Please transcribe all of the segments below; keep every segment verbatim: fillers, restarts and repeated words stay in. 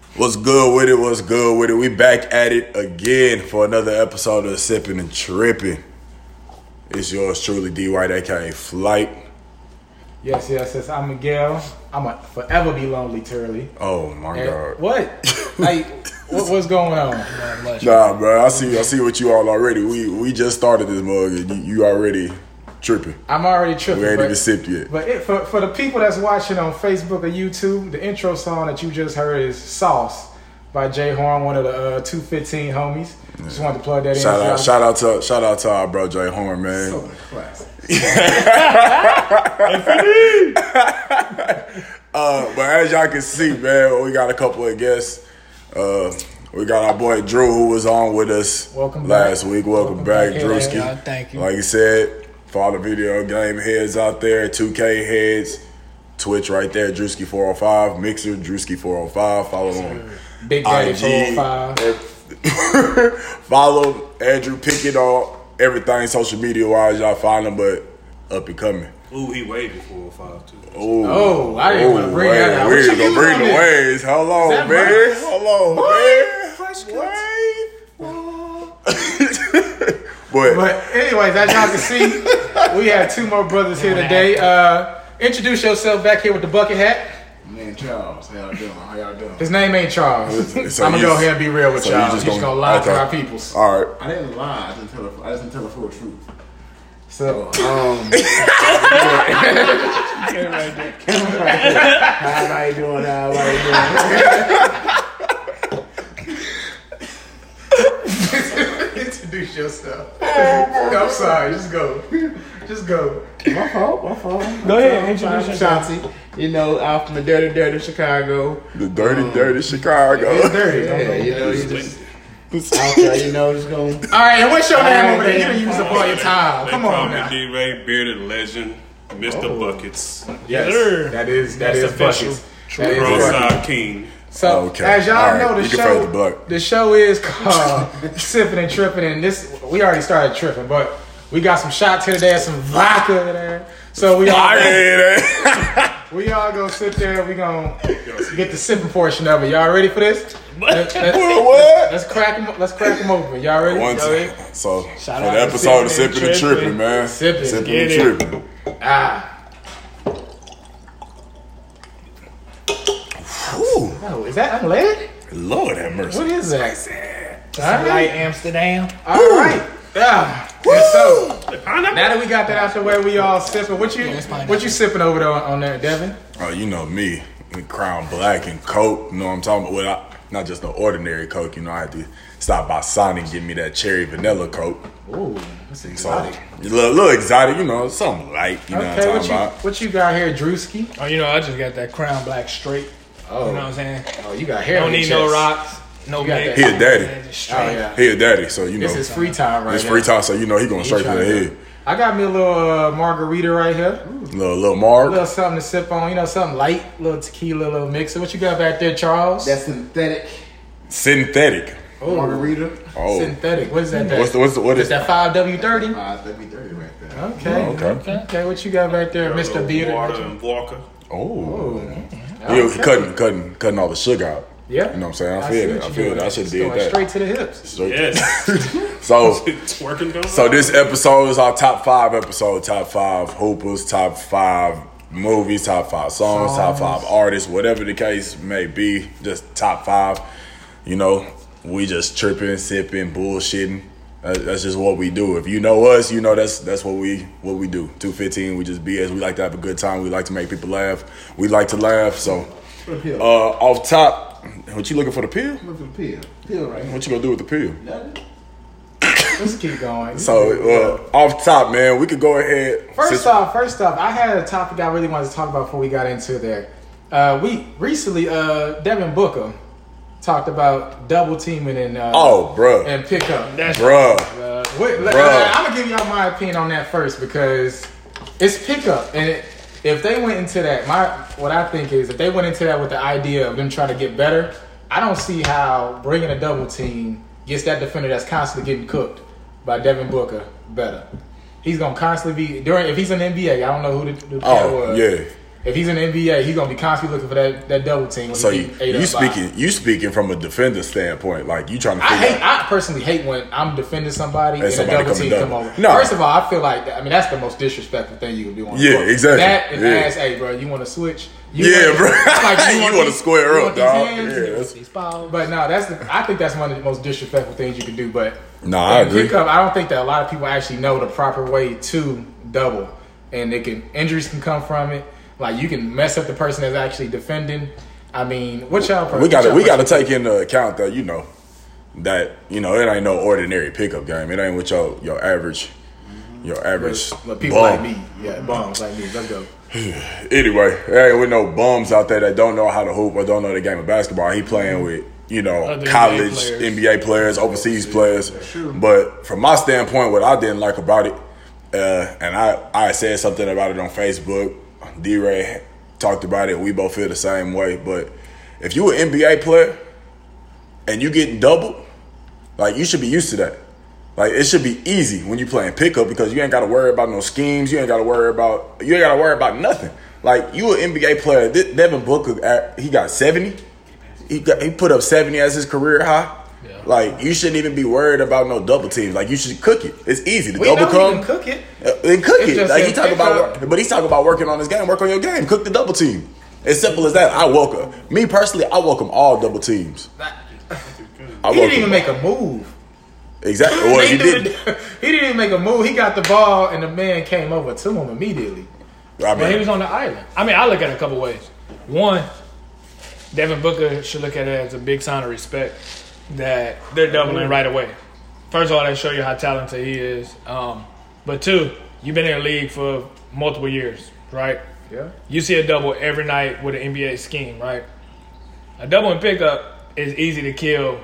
What's good with it? What's good with it? We back at it again for another episode of Sipping and Tripping. It's yours truly, D White, aka Flight. Yes, yes, yes. I'm Miguel. I'm a forever be lonely, Turley. Oh my And God! What? Like, what, what's going on? Nah, bro. I see. I see what you all already. We we just started this mug, and you, you already tripping. I'm already tripping. We ain't but, even sipped yet. But it, for for the people that's watching on Facebook or YouTube, the intro song that you just heard is "Sauce" by Jay Horn, one of the uh, two fifteen homies. Yeah. Just wanted to plug that shout in. Out, shout out to shout out to our bro Jay Horn, man. So classic. uh, but as y'all can see, man, we got a couple of guests. Uh, we got our boy Drew, who was on with us Welcome last back. week. Welcome, Welcome back, back Drewski. Yeah, thank you. Like you said, for all the video game heads out there, two K heads, Twitch right there, Drewski four oh five, Mixer, Drewski four oh five. Follow on Big Daddy four oh five. Follow Andrew Pickett on everything social media wise. Y'all find him, but up and coming. Ooh, he way before five too. Ooh, oh, I didn't want to bring that out. We gonna bring the waves. Hold on, man. Right? Hold on, man. But, but anyways, as y'all can see, we have two more brothers here today. Uh, introduce yourself back here with the bucket hat. Man, Charles, how y'all doing? How y'all doing? His name ain't Charles. So I'm gonna go ahead and be real with so y'all. You He's just gonna, gonna lie okay. to our peoples. All right. I didn't lie. I didn't tell a, I didn't tell a full truth. So, um, how you doing? How you doing? Introduce yourself. I'm sorry. Just go. Just go. My fault. My fault. Go ahead. Introduce yourself. Chauncey. You know, out from the dirty, dirty Chicago. The dirty, um, dirty Chicago. It's dirty. Yeah, you know, you just out there, you know, just going. All right, and what's your name over there? You done used up all your time. Come on now. D-Ray, bearded legend, Mister Oh. Buckets, Yes, sir. that is that That's is official. buckets. That is Cross buckets. Eye King. So Okay. as y'all All right. know, the You can fade show the block. the show is called Sipping and Tripping, and this we already started tripping, but we got some shots here today, some vodka there. So we all we all gonna sit there. We gonna get the sipping portion of it. Y'all ready for this? Let's, let's, What? let's crack them. Let's crack them open. Y'all ready? One Y'all ready? time. So Shout for out the to episode of Sipping Sipping and and Tripping, Tripping. man. Sipping. Sipping Get and it. Tripping. Ah. Whew. Oh, is that unleaded? Lord have mercy. What is that? Some All right. light Amsterdam. All right. Yeah. And so now that we got that out the way, we all sipping. What you Yeah, that's fine. what you sipping over there on, on there, Devin? Oh, you know me. Crown Black and Coke. You know what I'm talking about? Well, I, not just the ordinary Coke. You know, I had to stop by Sonic and get me that cherry vanilla Coke. Ooh, that's So, exotic. a little, little exotic, you know, something light. You know Okay, what I'm what talking you about? what you got here, Drewski? Oh, you know, I just got that Crown Black straight. Oh, You know what I'm saying? oh, you got hair. Don't on your need no chest. rocks, no You got mix. that. He a daddy. Just Oh straight. yeah, He a daddy, so you know. this is free time right It's now. free time, so you know he going straight to the head. I got me a little uh, margarita right here. Little, little A Mark. little something to sip on. You know, something light, little tequila, little mixer. What you got back there, Charles? That synthetic Synthetic. Ooh, margarita. Oh. synthetic. What is that? What's the, what's the, what Is is that five W thirty? Uh, that'd be dirty right there. Okay. Oh, okay. Okay. What you got back there, Got a Mister little Bearded? Water legend? and Walker. Oh. Okay. Yeah, cutting, cutting, cutting all the sugar out. Yeah. You know what I'm saying? I see feel what it. I you feel doing. it. I should have It's did going that. straight to the hips. Straight. Yes. So, Twerking going so on. this episode is our top five episode. Top five hoopers, top five movies, top five songs, top Songs. five artists, whatever the case may be. Just top five. You know, we just tripping, sipping, bullshitting. That- That's just what we do. If you know us, you know that's that's what we what we do. two fifteen, we just B S. We like to have a good time. We like to make people laugh. We like to laugh. So, For the pill. uh, off top, what you looking for the pill? Look for the pill. Pill right here. What you gonna do with the pill? Nothing. Let's keep going. So, uh, off top, man, we could go ahead. First since- off, first off, I had a topic I really wanted to talk about before we got into there. Uh, we recently, uh, Devin Booker talked about double teaming and uh, oh, bruh, and pickup. That's bruh. uh, Wait, let- Bruh. I, I'm gonna give y'all my opinion on that first because it's pickup, and it, if they went into that, my what I think is if they went into that with the idea of them trying to get better, I don't see how bringing a double team gets that defender that's constantly getting cooked by Devin Booker better. He's gonna constantly be during if he's in the N B A. I don't know who the, the player Oh, was. yeah. If he's in the N B A, he's gonna be constantly looking for that, that double team. When So he you, get eight you up by. speaking you speaking from a defender standpoint, like you trying to I figure hate. out. I personally hate when I'm defending somebody And and, somebody a double come team and come double. over. No. First of all, I feel like that, I mean that's the most disrespectful thing you can do on the Yeah, court. exactly. That and Yeah. ask, hey, bro, you want to switch? You Yeah, want- bro. it's like, You want wanna these- square you up, want these dog. hands? Yeah, that's- These fouls. But no, that's the. I think that's one of the most disrespectful things you can do. But No, I in agree. Pickup, I don't think that a lot of people actually know the proper way to double, and it can injuries can come from it. Like you can mess up the person that's actually defending. I mean, what y'all? We got to what we y'all got to take into account that you know that you know it ain't no ordinary pickup game. It ain't with your your average your average But, but people bum. like me, yeah, bums like me. Let's go. Anyway, there ain't with no bums out there that don't know how to hoop or don't know the game of basketball. He playing with you know Other college N B A players. N B A players, overseas players. But from my standpoint, what I didn't like about it, uh, and I I said something about it on Facebook. D-Ray talked about it. We both feel the same way. But if you an N B A player and you getting doubled, like you should be used to that. Like it should be easy when you playing pickup because you ain't got to worry about no schemes. You ain't got to worry about you ain't got to worry about nothing. Like you an N B A player. De- Devin Booker, uh, he got seventy. He got he put up seventy as his career high. Yeah. Like you shouldn't even be worried about no double teams. Like you should cook it. It's easy. The We double know come. he can cook it. Uh, Then cook It's it. just Like he that talk about, pickup- work, but he's talking about working on his game. Work on your game. Cook the double team. As simple as that. I welcome. Me personally, I welcome all double teams. I He didn't welcome even make a move. exactly. Well, They he do did. it- He didn't even make a move. He got the ball, and the man came over to him immediately. I When he mean, was on the island. I mean, I look at it a couple ways. One, Devin Booker should look at it as a big sign of respect that they're doubling right away. First of all, they show you how talented he is. Um, but two, you've been in the league for multiple years, right? Yeah. You see a double every night with an N B A scheme, right? A double and pickup is easy to kill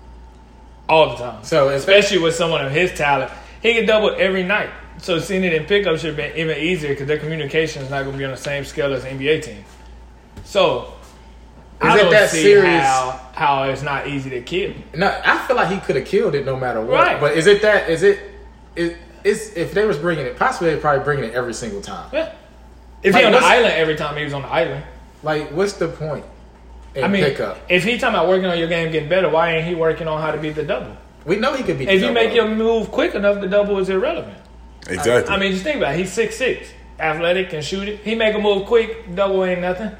all the time. So it's Especially with someone of his talent. He can double every night. So seeing it in pickup should have been even easier because their communication is not going to be on the same scale as an N B A team. So I it don't that see serious? how, how it's not easy to kill. No, I feel like he could have killed it no matter what. Right. But is it that? Is it? Is it's if they was bringing it? Possibly they're probably bringing it every single time. Yeah. If Like, he on the what's- island every time he was on the island. Like, what's the point? In I mean, pickup, if he talking about working on your game getting better, why ain't he working on how to beat the double? we know he could be. If you make your move quick enough, the double is irrelevant. exactly. I mean, just think about it. He's six six, athletic, can shoot it. He make a move quick, double ain't nothing.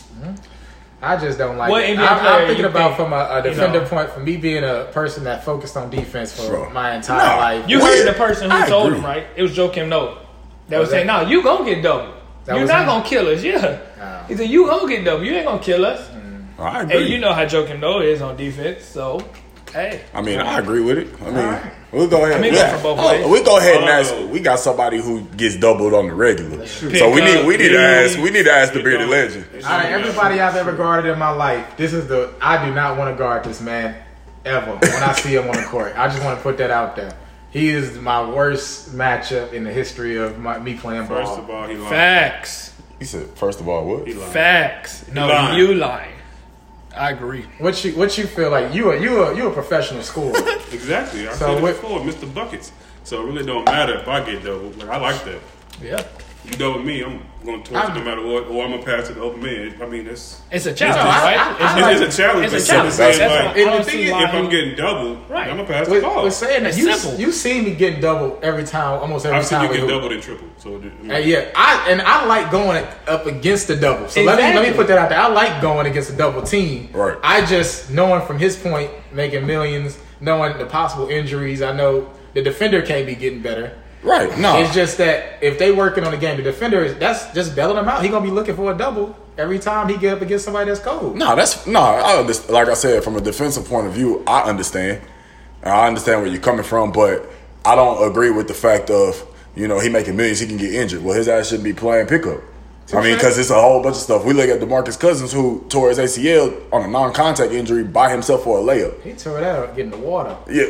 I just don't like What it. N B A I'm, player I'm thinking you about think, from a, a you defender know? point. For me being a person that focused on defense for Bro. my entire No. life, You Well, heard the person who I told agree. him, right? It was Joakim Noah. That was Was saying, that- no, you gonna get double. That You're was not him? gonna kill us, yeah. Oh. He said, you gonna get double. You ain't gonna kill us. I agree. And you know how Joakim Noah is on defense, so, hey. I mean, I agree with it. I mean, we'll go ahead. I mean, we, go for both oh, ways. we go ahead and Oh. ask. We got somebody who gets doubled on the regular, so we Pick need up, we need to dude. ask. We need to ask the It bearded don't- legend. it Out of don't everybody matter. I've ever guarded in my life, this is the I do not want to guard this man ever. When I see him on the court, I just want to put that out there. He is my worst matchup in the history of my, me playing ball. First of all, he lying. Facts. He said, first of all, what? He lying. Facts. No, lying. you lying. I agree. What you what you feel like? You are you are you a professional scorer. Exactly. I So said it what- before, Mister Buckets. So it really don't matter if I get double. Like I like that. Yeah. You double me, I'm going to torch it no matter what, or I'm gonna pass it to the open man. I mean, that's It's a challenge, No, I- right? I- I it's, like- it's a challenge. it's but a challenge. saying, That's like, why I And the don't thing see is, why if I'm he- getting double, Right. I'm gonna pass the We're, ball. we're saying that It's you simple. you see me getting double every time, almost every I've seen time. you we get hoop. doubled and triple. So it- I mean, Uh, yeah, I and I like going up against the double. So let me let me Exactly. put that out there. I like going against a double team. Right. I just knowing from his point, making millions, knowing the possible injuries. I know the defender can't be getting better. Right? No. It's just that if they working on the game, the defender is that's just bailing him out. He gonna be looking for a double every time he get up against somebody that's cold. No, that's no. I understand. Like I said, from a defensive point of view, I understand. I understand where you're coming from, but I don't agree with the fact of you know he making millions, he can get injured. Well, his ass shouldn't be playing pickup. I mean, because it's a whole bunch of stuff. We look at DeMarcus Cousins, who tore his A C L on a non-contact injury by himself for a layup. He tore that up, getting the water. Yeah.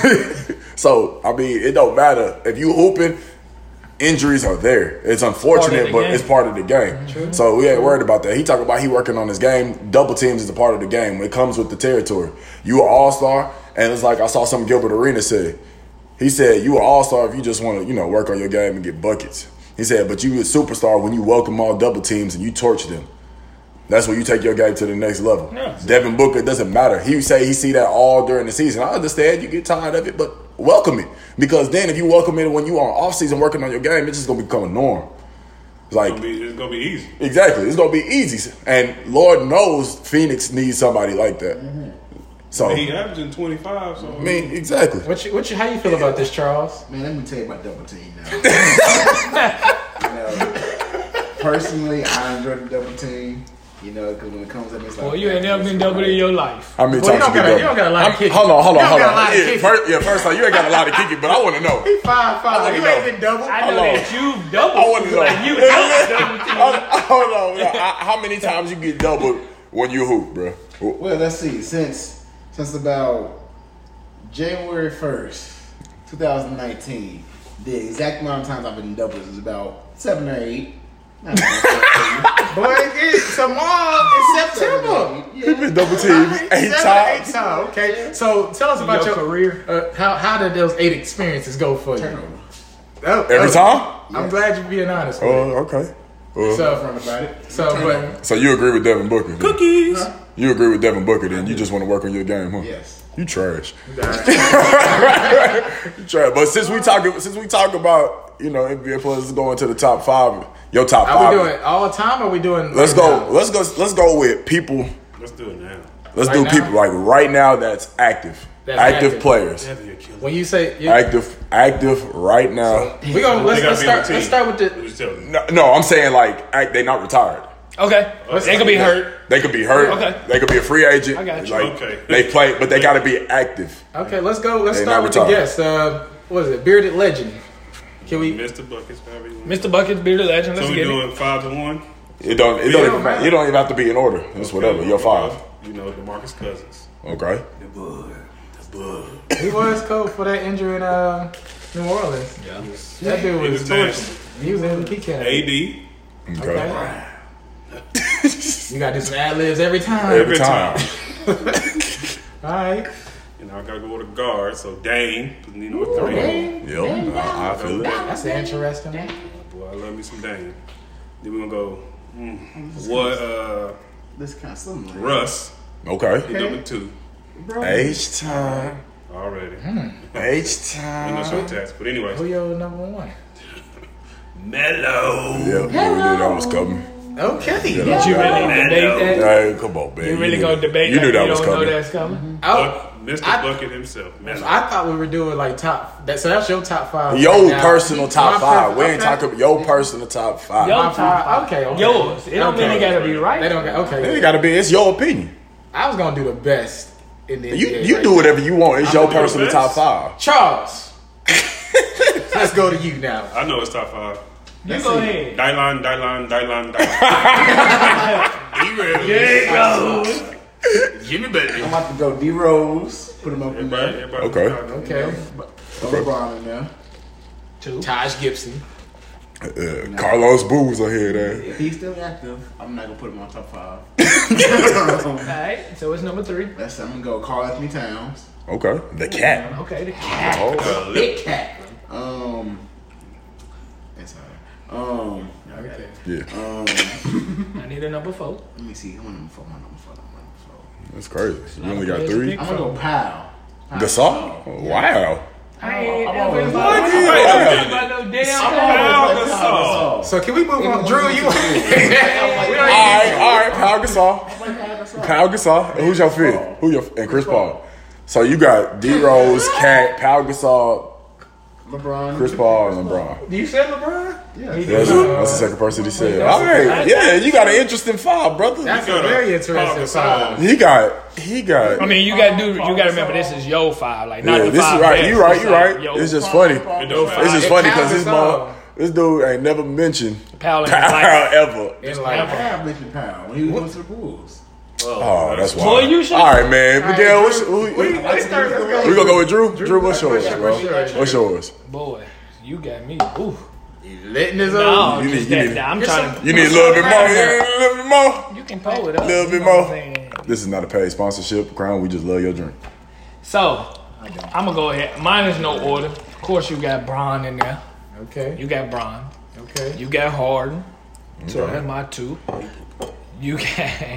So I mean, it don't matter if you hooping. Injuries are there. It's unfortunate, the but game. it's part of the game. So we ain't worried about that. He talking about he working on his game. Double teams is a part of the game. It comes with the territory. You are all star, and it's like I saw something Gilbert Arenas say. He said you are all star if you just want to, you know, work on your game and get buckets. He said, but you a superstar when you welcome all double teams and you torch them. That's when you take your game to the next level. Yeah. Devin Booker, doesn't matter. He say he see that all during the season. I understand you get tired of it, but welcome it. Because then if you welcome it when you on off season working on your game, it's just gonna become a norm. It's like It's gonna be, it's gonna be easy. exactly, it's gonna be easy. And Lord knows Phoenix needs somebody like that. Mm-hmm. So He averaging twenty-five. So I mean, exactly. What you, what you, how you feel about this, Charles? Man, let me tell you about double team now. You know, personally, I enjoy the double team. You know, because when it comes up, it's like. Well, you ain't never been double in your life. How many Well, you times don't you got get a- you don't got a lot of I'm- kicking. Hold on, hold on, You don't hold got a lot on. of Yeah, kicking. first, yeah, first time you ain't got a lot of kicking, but I want to know. He five five. wanna You know. ain't been double. I know Hold on. that you double. I want to know. Like you double team. Hold hold on. no, I- How many times you get doubled when you hoop, bro? Well, let's see. Since since about January first, twenty nineteen, the exact amount of times I've been doubled is about seven or eight. Not exactly. Boy, it's tomorrow in September. You been double teams eight Seven, eight times. times. Okay, so tell us about Your your, career. Uh, how how did those eight experiences go for you? Turnover. Oh, Every oh, time? I'm glad you're being honest with Oh, me. okay. Well, So, Front about it. so, but so you agree with Devin Booker? then? cookies. Huh? You agree with Devin Booker, then you just want to work on your game, huh? Yes. You trash. You trash. But since we talk, since we talk about you know N B A players going to the top five, your top are five. we doing all the time? Or are we doing? Let's right go. now? Let's go. Let's go with people. Let's do it now. Let's Right do now? people like right now. That's active. That's active, active. players. That'd be a killer. When you say you, Active. Active right now. we gonna let's, They let's gotta start. be on the Let's start with team. the. Just tell me. No, no, I'm saying like act, they not retired. Okay. They could be hurt. They could be hurt. Okay. They could be a free agent. I got you. Like, Okay. They play, but they got to be active. Okay, let's go. Let's They start not with the retired. guest. Uh, what is it? Bearded Legend. Can we? Mister Buckets, however you want. Mister Buckets, bearded legend. Let's So we get it. doing five to one. It don't. It Yeah, don't. it Even, don't matter. you don't even have to be in order. It's whatever. You're five. You know, DeMarcus Cousins. Okay. The bud. The bud. He was cold for that injury in uh, New Orleans. Yeah. That dude He was was torching. nasty. He was M V P candidate. A D. Okay. Okay. You got to do some ad libs every time. Every time. All right. And I gotta go with a guard. So Dame. You know what Dame. Yep. I, I feel it. That's interesting. Boy, I love me some Dame. Then we're gonna go. Mm, what? Uh, This kind of something. Like Russ. Okay. He number two Bro. H time. already. H I know some time. tats, but anyway. Who your number one? Mellow. Yeah, we knew that was coming. Okay. Yeah, Did that you was really coming. debate that? Hey, come on, man. You really knew gonna that. debate You that? knew that you was don't know coming. that's coming? Oh, Buck, Mister I- Bucket himself. Mellow. I thought we were doing like top. That, so that's your top five. Your right now. personal top My five. per- We ain't okay. talking your personal top five. Yo. My five. Okay, okay. Yours. It don't mean Okay. it gotta be right. They don't. Got, It okay. ain't gotta be. It's your opinion. I was gonna do the best in the You N B A you right do now. whatever you want. It's I'm your gonna do personal the top best. five. Charles. Let's go to you now. I know it's top five. You go ahead. Dylan, Dylan, Dylan, Dylan. Jimmy Butler. I'm about to go D Rose. Put him up in Everybody, there. everybody. Okay. Okay. Throw LeBron in there. Two. Taj Gibson. Uh, Carlos Booz on here, there. If he's still active, I'm not gonna put him on top five. All right. So it's number three. That's I'm gonna go Karl Anthony Towns. Okay. The cat. Okay. The cat. Oh. Uh, Big cat. Um, that's all right. Um, Okay. Yeah. um, I need a number four. let me see. I'm on number four. I'm on number four. I'm on number four. That's crazy. You lot only of got players to three. pick. I'm gonna go Powell. Powell. Gasol? Oh, wow. I ain't I'm never always about like- no about no damn Powell Powell. Gasol. So can we move on? Drew, you. we All right, all right. Pau Gasol. Pau Gasol. And who's your fifth? Who your and Chris Paul? So you got D Rose, Cat, Pau Gasol, LeBron. Chris Paul, and LeBron. You said LeBron? Yeah. That's, that's the second person he said. All right, yeah, you got an interesting five, brother. That's You a got a very Paul interesting Gasol. side. He got, he got. I mean, you gotta do. You gotta remember, this is your five, like not Yeah, the this five is right. best. You right. It's You like, right. yo, It's just funny. It don't It's matter. just It funny counts because this as all. mom, this dude ain't never mentioned Powell Powell in his life. ever. In I like, have mentioned Powell when he was going to the Bulls. Oh, that's why. Boy, you should- All right, man. All right, Miguel, what's, Drew, who, what who, do you- let's start- let's go. we gonna go with Drew. Drew, what's yours, what's bro? yours? What's yours? Boy, you got me. Ooh. letting his No, own. You just need- you that, need- that I'm Get trying some- to. You need a little bit more. Yeah, a little bit more. You can pull it up. Little bit you know what I'm more. saying? This is not a paid sponsorship, Crown. We just love your drink. So, I'm gonna go ahead. Mine is no order. Of course, you got Bron in there. Okay. You got Bron. Okay. You got Harden. So Okay. that's my two. You got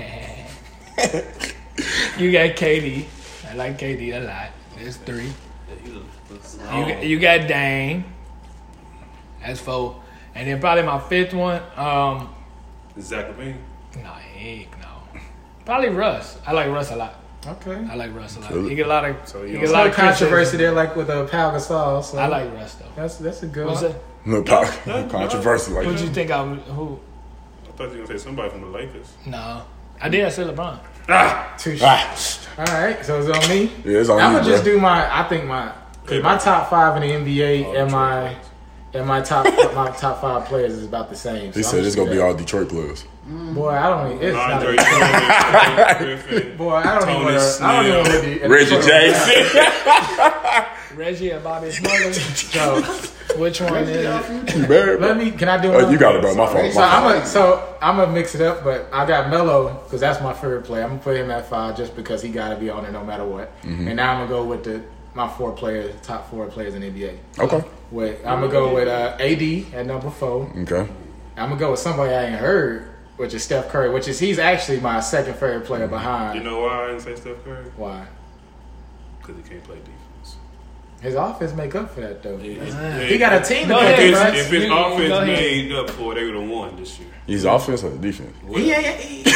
you got K D. I like K D a lot. That's three. You got, you got Dame. That's four. And then probably my fifth one. Um, Zach LaVine. no, heck no. Probably Russ. I like Russ a lot. Okay. I like Russ a lot. Cool. He get a lot of. So he you get a There's lot no of controversy criticism. there, like with uh, Pau Gasol. So I like Russ though. that's that's a good What's one. that? No, pop- controversy like Who'd you that. think I would? Who? I thought you were gonna say somebody from the Lakers. No, I did. I said LeBron. Touche. Ah, All right, so it's on me. yeah, it's on I'm you, gonna just bro. do my. I think my cause my top five in the N B A Oh, and Detroit my Lions. and my top my top five players is about the same. So He I'm said just it's gonna be do that. all Detroit players. Boy, I don't. Even, it's not Andre a, Drummond, Griffin. boy, I don't Tony even. Wanna, I don't even Snell. want to. Reggie Jackson. Reggie and Bobby Smother. So Which one is it? Man, let me. Can I do? oh, you another? got it, bro. My fault. So My I'm fault. gonna so I'm gonna mix it up, but I got Melo because that's my favorite player. I'm gonna put him at five just because he got to be on there no matter what. Mm-hmm. And now I'm gonna go with the my four players, top four players in the N B A. Okay. With I'm gonna go with uh, A D at number four. Okay. I'm gonna go with somebody I ain't heard, which is Steph Curry, which is he's actually my second favorite player behind. You know why I didn't say Steph Curry? Why? Because he can't play defense. His offense make up for that though. Yeah. He got a team to Go play ahead, If bro. his, defense. if his You- you offense go ahead. made up for it, they would have won this year. He's offense or defense? He, yeah, yeah, he,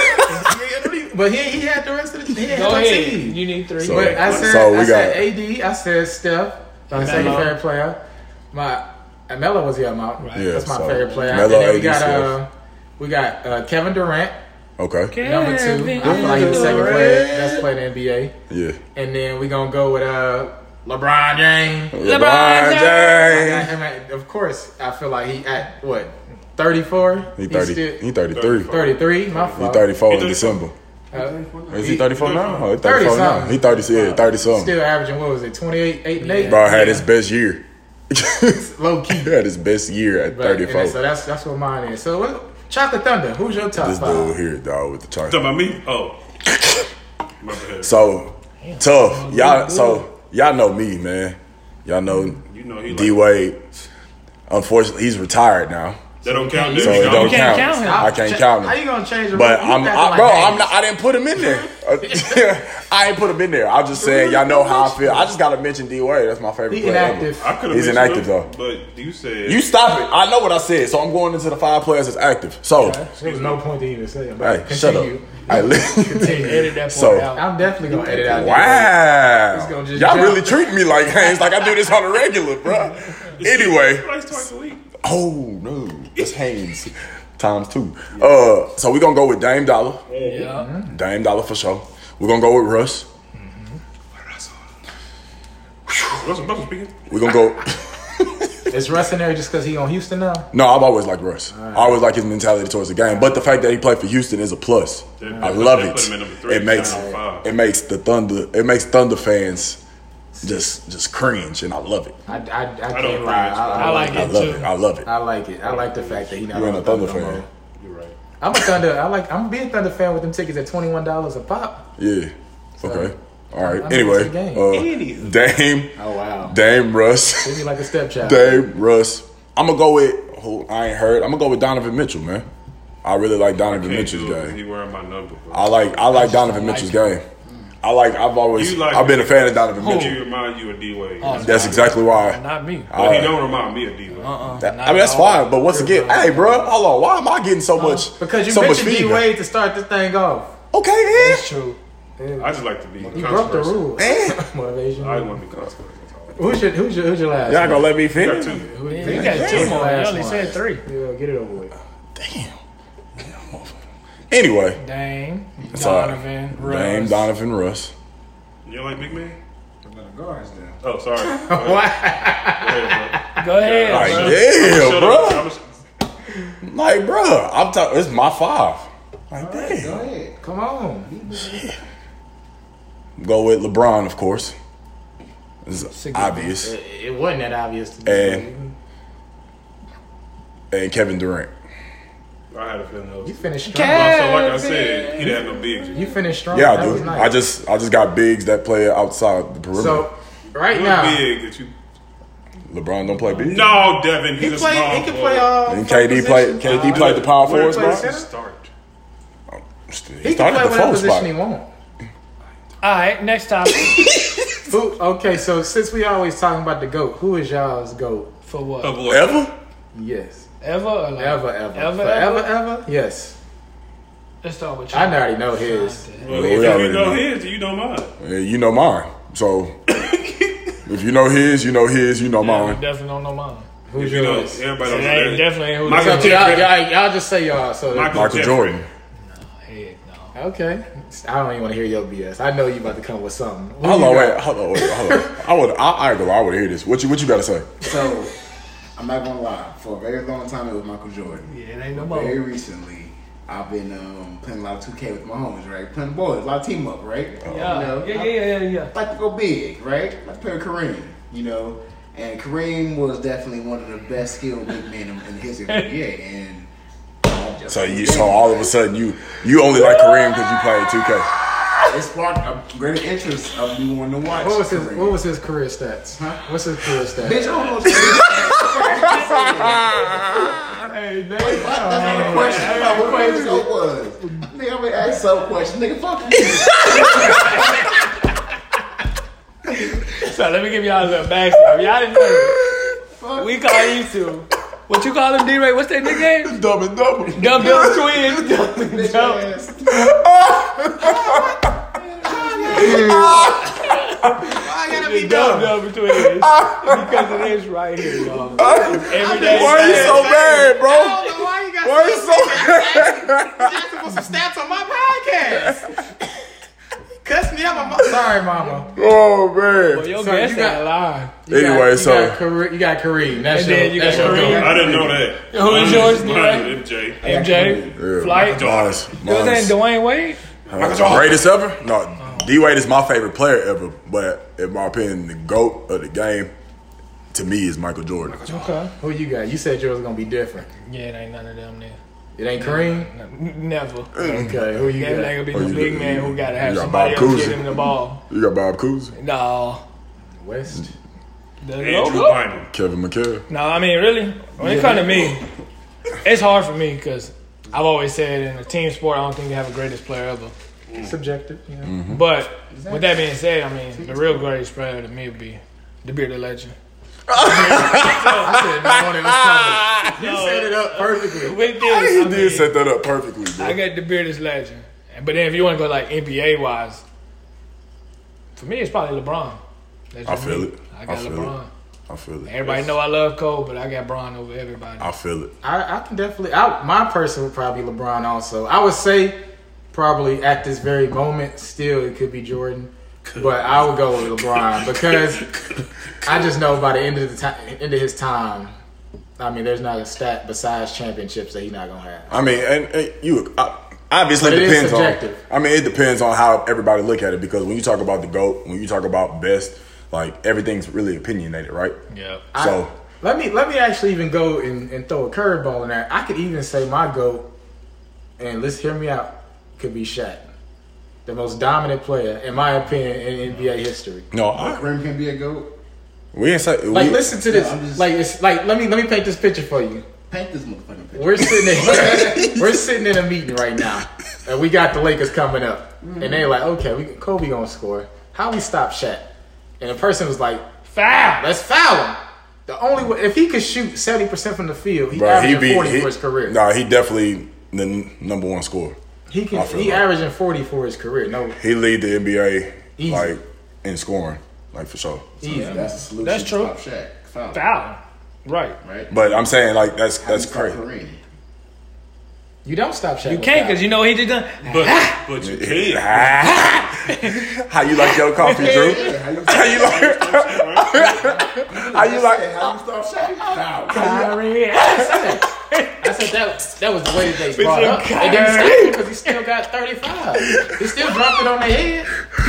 but he, he had the rest of the, he had Go the ahead. team. You need three. So- But I said, So we I said got- A D, I said Steph, my second Melo. favorite player. My and Melo was here, my Yeah, that's my so favorite player. Melo, and then we A D, got Steph. uh, we got uh, Kevin Durant, Okay. number two. I feel like he's the second player best player in the N B A. Yeah. And then we gonna go with uh, LeBron James. LeBron I got James. him at, of course, I feel like he at what thirty-four. He thirty. still- He thirty-three. thirty-three. My He fault. thirty-four in He December. Uh, Is he thirty-four now? Oh, he thirty thirty-four now. something. He thirty. Yeah, thirty something. Still averaging what was it? twenty-eight, eight and eight. Bro had his best year. Low key. He had his best year at But- and thirty-four. So that's that's what mine is. So what, Chocolate Thunder, who's your top This five? dude here, dog, with the chart. Talking about me? Oh. My bad. So tough, y'all. So y'all know me, man. Y'all know You know he D like, Wade. Unfortunately, he's retired now, that don't count. so this. it Y'all don't can't count. count him. I can't count How him. you gonna change the But rule? You I'm, acting I, like bro. James. I'm not. I didn't put him in there. I ain't put him in there. I'm just saying, y'all know how I feel. I just gotta mention D Wade. That's my favorite He player ever. inactive. I could have He's inactive, though. But you said You stop it. I know what I said, so I'm going into the five players that's active. So, There was no point to even say it. hey, But shut up. continue. Hey, li- Continue. Edit that part So- out. I'm definitely gonna edit out. wow, gonna just y'all jump. really treat me like Haynes, like I do this on a regular, bro. Anyway, twice, twice a week. oh no, that's Haynes times two. Uh, so we're gonna go with Dame Dollar. Yeah. Dame Dollar for sure. We're gonna go with Russ. Russell, Russell speaking. We're gonna go. Is Russ in there just because he on Houston now? No, I've always liked Russ. I always like his mentality towards the game. But the fact that he played for Houston is a plus. They- I they love put it. him in number three, It makes number five. it makes the Thunder it makes Thunder fans just just cringe, and I love it. I, I, I can't don't lie. agree. I, I like I it love too. it. I love it. I like it. I like the fact that he not You're on a the Thunder Thunder no fan. more. You're right. I'm a Thunder. I like. I'm being a Thunder fan with them tickets at twenty one dollars a pop. Yeah. Okay. All right. I'm Anyway, into the game. uh, Dame, Oh wow. Dame Russ, Treat me like a stepchild. Dame Russ. I'm gonna go with who I ain't heard. I'm gonna go with Donovan Mitchell, man. I really like Donovan Can't Mitchell's do it 'cause game. He wearing my number. Bro. I like I like Donovan like Mitchell's him. game. I like. I've always. You like I've been a him. fan of Donovan He Mitchell. remind you of D Wade. Oh, That's exactly why. Not me. But he I- don't remind me of D Wade. Uh-uh. That- Not I mean, that's at all. fine. But once again, hey, bro, hold on. Why am I getting so much? Because you so much mentioned D feedback? Wade to start this thing off. Okay, It's then. true. I just like to be. You broke the controversial. rules. Man. Motivation. I want to be controversial. Who's your who's your who's your last? Y'all gonna one? let me You got finish? two. Who- You who's got your two more. You last only one? said three. Yeah, get it over with. Damn. Anyway, Dame, That's all right. Donovan, Russ. Dame, Donovan, Russ. You don't like big man? Guards then. Oh, sorry. Go ahead, Go ahead, Go ahead. Like, bro. bro. damn, Shut bro. up. I'm a- Like, bro, I'm talking. It's my five. Like, Go damn. ahead. Come on. Go with LeBron, of course. It's a good obvious. It, it wasn't that obvious to me. And- And Kevin Durant. I had a feeling that was. You finished strong. Kev- So, like I said, he didn't have no bigs. You finished strong. Yeah, I That do. was nice. I just, I just got bigs that play outside the perimeter. So right What now, big that you? LeBron don't play B. No, Devin, he's He a play. small He can boy. play all. And K D played. K D played the power Where forwards, does bro. he start? He He can started play the whatever four position spot. he want. All right, next topic. Who, okay, so since we always talking about the GOAT, who is y'all's GOAT? For what? Of what? Ever? Yes. Ever or like, Ever, ever. Ever, Forever, ever? ever? Yes. Let's start with you. I already know his. Well, We if already you know know. his, you know mine. Yeah, you know mine. So if you know his, you know his, you know Yeah, we mine. definitely don't know mine. Who's If you know, yours? everybody It knows ain't that. definitely who Michael the So y'all, Jeffrey. y'all, y'all just say y'all. So Michael Michael Jeffrey. Jordan. Heck no. okay, I don't even want to hear your B S. I know you about to come with something. Who Hold you on, got? wait, hold on, wait, hold on. I would, I, I go, I would hear this. What you, what you got to say? So, I'm not gonna lie. For a very long time, it was Michael Jordan. Yeah, it ain't no But very more. recently, I've been um, playing a lot of two K with my homies, right? Playing boys, a lot of team up, right? Yeah, You know, yeah, I- yeah, yeah, yeah. like to go big, right? Like to play with Kareem, you know. And Kareem was definitely one of the best skilled big men in, in the history of the N B A. And um, just So you, so all of a sudden you, you only like Kareem because you played two K. it sparked a greater interest of me wanting to watch. What was his Kareem. What was his career stats? Huh? What's his career stats? Bitch, I don't know what Hey, That's not a question. That's not what my result was. Nigga, I'm gonna ask some question. Nigga, fuck you. So let me give y'all a little backstory. Y'all didn't know. We call these two. What you call them, D-Ray? What's their nickname? Dumb and double. Dumb Dumb Twins. Dumb and Bitch Dumb. ass. I gotta be Dumb dumb. Dumb Twins. Because of this right here, y'all. Every day. Why are you so mad, bro? I don't know why you got Why are you so mad? You put some stats on my podcast. Cuss me out, my mom. Sorry, mama. Oh man. Well, your So guess you got- ain't lying. You Anyway, got, you so- got Kareem. You got Kareem. That's And your. then you that's got your Kareem. goat. I didn't know that. Who is yours, Mine D-Ray? is M J. M J? Yeah. Flight? Mine's, Your name mine's, Dwayne Wade? uh, greatest ever? No, D Wade is my favorite player ever, but in my opinion, the GOAT of the game to me is Michael Jordan. Okay. Who you got? You said yours was gonna be different. Yeah, it ain't none of them there. It ain't Kareem. N- Never. Okay, who you That ain't got? gonna be Oh, no you big got- man who gotta have you got somebody Bob else Cousy. get him the ball. You got Bob Cousy, No. West. The Andrew logo? Bynum. Kevin McHale. No, I mean, really, when it comes to me, it's hard for me because I've always said in a team sport, I don't think you have a greatest player ever. Subjective. Yeah. But with that being said, I mean, the real greatest player to me would be the bearded legend. I said no one in this topic. You set it up perfectly. With this, He I, did mean, set that up perfectly, bro. I got the bearded legend. But then if you want to go like N B A wise, for me, it's probably LeBron. That's I just feel me. it. I I got feel LeBron. it. I feel it. Everybody know I love Cole, but I got Bron over everybody. I feel it. I, I can definitely. I, my person would probably be LeBron. Also, I would say probably at this very moment, still it could be Jordan, but I would go with LeBron because I just know by the end of the time, end of his time, I mean, there's not a stat besides championships that he's not gonna have. I mean, and, and you uh, obviously But it is depends on. subjective. I mean, it depends on how everybody look at it because when you talk about the GOAT, when you talk about best, like everything's really opinionated, right? Yeah. I- So let me let me actually even go and, and throw a curveball in there. I could even say my GOAT, and let's hear me out, could be Shaq, the most dominant player in my opinion in N B A history. no, I, Kareem can be a GOAT. we ain't say. Like, we, listen to this. No, I'm just- like, it's like let me let me paint this picture for you. Paint this motherfucking picture. We're sitting in we're sitting in a meeting right now, and we got the Lakers coming up, and they like, okay, we Kobe gonna score. How we stop Shaq? And the person was like, Foul. let's foul him. The only way, if he could shoot seventy percent from the field, he Bro, averaging he be forty he, for his career. Nah, he definitely the n- number one scorer. he I can feel he like- averaging forty for his career. No, He lead the N B A Easy. like in scoring, like for sure. easy. That's the solution. That's to true. Stop Shaq. Foul. Foul. Right. Right? But I'm saying like that's How you that's stop crazy. Kareem? You don't stop Shaq. You with can't foul. because you know what he just done. But, but you can. How you like your coffee, Drew? How you How you like? How you like? How you stop Shaq? Foul. Kyrie. I said that that was the way that they brought up. They didn't stop him because he still got thirty-five. He still dropped it on their head.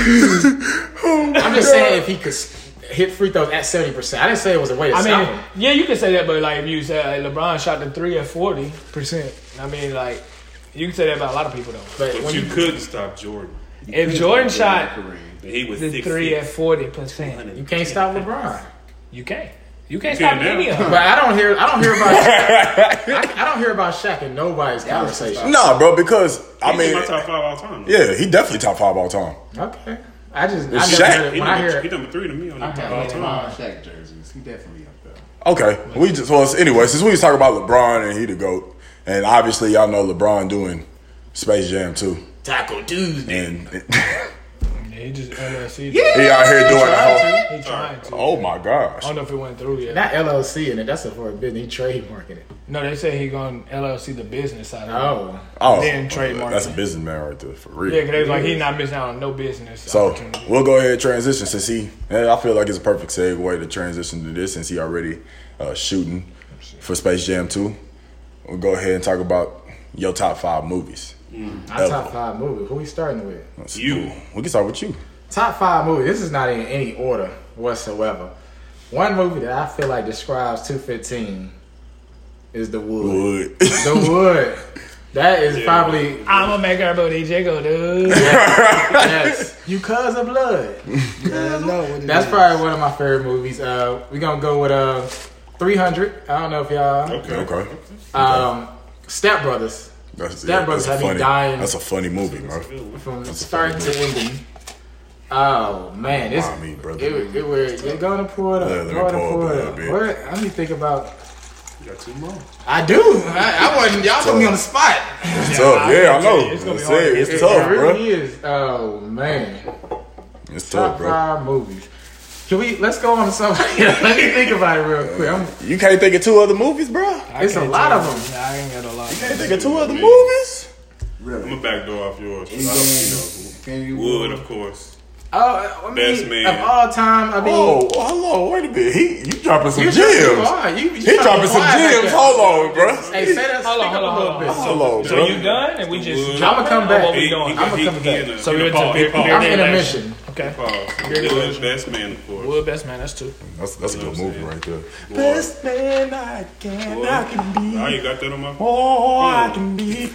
I'm just saying if he could s- hit free throws at seventy percent. I didn't say it was a way to I stop mean, him. yeah, you can say that, but like if you said like, LeBron shot the three at forty percent. I mean, like you can say that about a lot of people though. But But when you you, couldn't stop Jordan. If Jordan shot Kareem. And he was the six three feet. at forty percent, you can't stop LeBron. you can't. You can't You stop can't any now. of them. But I don't hear. I don't hear about. I, I don't hear about Shaq in nobody's conversation. Nah, bro, because I He's in mean, my top five all time. yeah, he definitely top five all time. Okay. I just. I It's never Shaq. heard it. He When I number, hear he it, number three to me on I the top have all all time. Shaq jerseys. He definitely up there. Okay, we just well anyway. Since we was talking about LeBron and he the GOAT, and obviously y'all know LeBron doing Space Jam too, Taco Tuesday. and Yeah, he just L L C. he out here doing the whole. He trying to. Oh my gosh! I don't know if it went through yet. Not L L C in it. That's a for a business. He trademarking it. No, they say he going L L C the business side of it. Oh. Oh, Then trademark that's a it. businessman right there for real. Yeah, because they was like, he not missing out on no business So opportunity. we'll go ahead and transition since he. I feel like it's a perfect segue to transition to this since he already uh, shooting for Space Jam two. We'll go ahead and talk about your top five movies. Our top five movies. Who we starting with? Let's- You. We can start with you. Top five movies. This is not in any order whatsoever. One movie that I feel like describes two fifteen is The Wood. Wood. The Wood. That is Yeah. probably I'm gonna make her booty jiggle, dude. yes. You cuz of blood. Yeah, no, what it That's is. probably one of my favorite movies. Uh, we gonna go with uh, three hundred. I don't know if y'all. Okay. Okay. Um, Step Brothers. That's, That brother's that's a had me funny. dying. That's a funny movie, bro. From start to ending. Oh man, it's Remind me, brother. it, it, it, you're gonna pull it up. Yeah, let me Go ahead and pull pull it it up up. a bit. Where, let me think about. You got two more. I do. I, I wasn't. Y'all put me on the spot. It's tough. Yeah, I know. It's gonna be It's, hard. it's It, tough, it really bro. is. Oh man, It's top tough, bro. five movies. Can we? Let's go on to something. Let me think about it real quick. I'm, You can't think of two other movies, bro? You I It's a can't lot tell of you. them. Yeah, I ain't got a lot. can't think of two other movies? I'm Really? a backdoor off yours. Any I game, don't, you know, Wood, of course. oh, I mean, Best man. of all time. I mean, Oh, hello. Wait a minute. He, you dropping some you gems. You are. You, you He dropping some gems. Hold on, bro. Hey, say that. Hold on, Speak hold up on, a little hold bit. on. Hold on, So bro. you done? And we just Wood. jumping? I'ma come Or back. What we He, doing? he, I'ma he, come he back. in a, So he we in a went to pause. beer- He paused. beer I'm in a election. mission. Okay. Pause. Beer Wood, election. best man, of course. Wood best man. That's two. That's, that's a You know good what I'm movie saying? right there. Boy. Best man I can, Boy. I can be. Oh, you got that on my phone? Oh, I can be.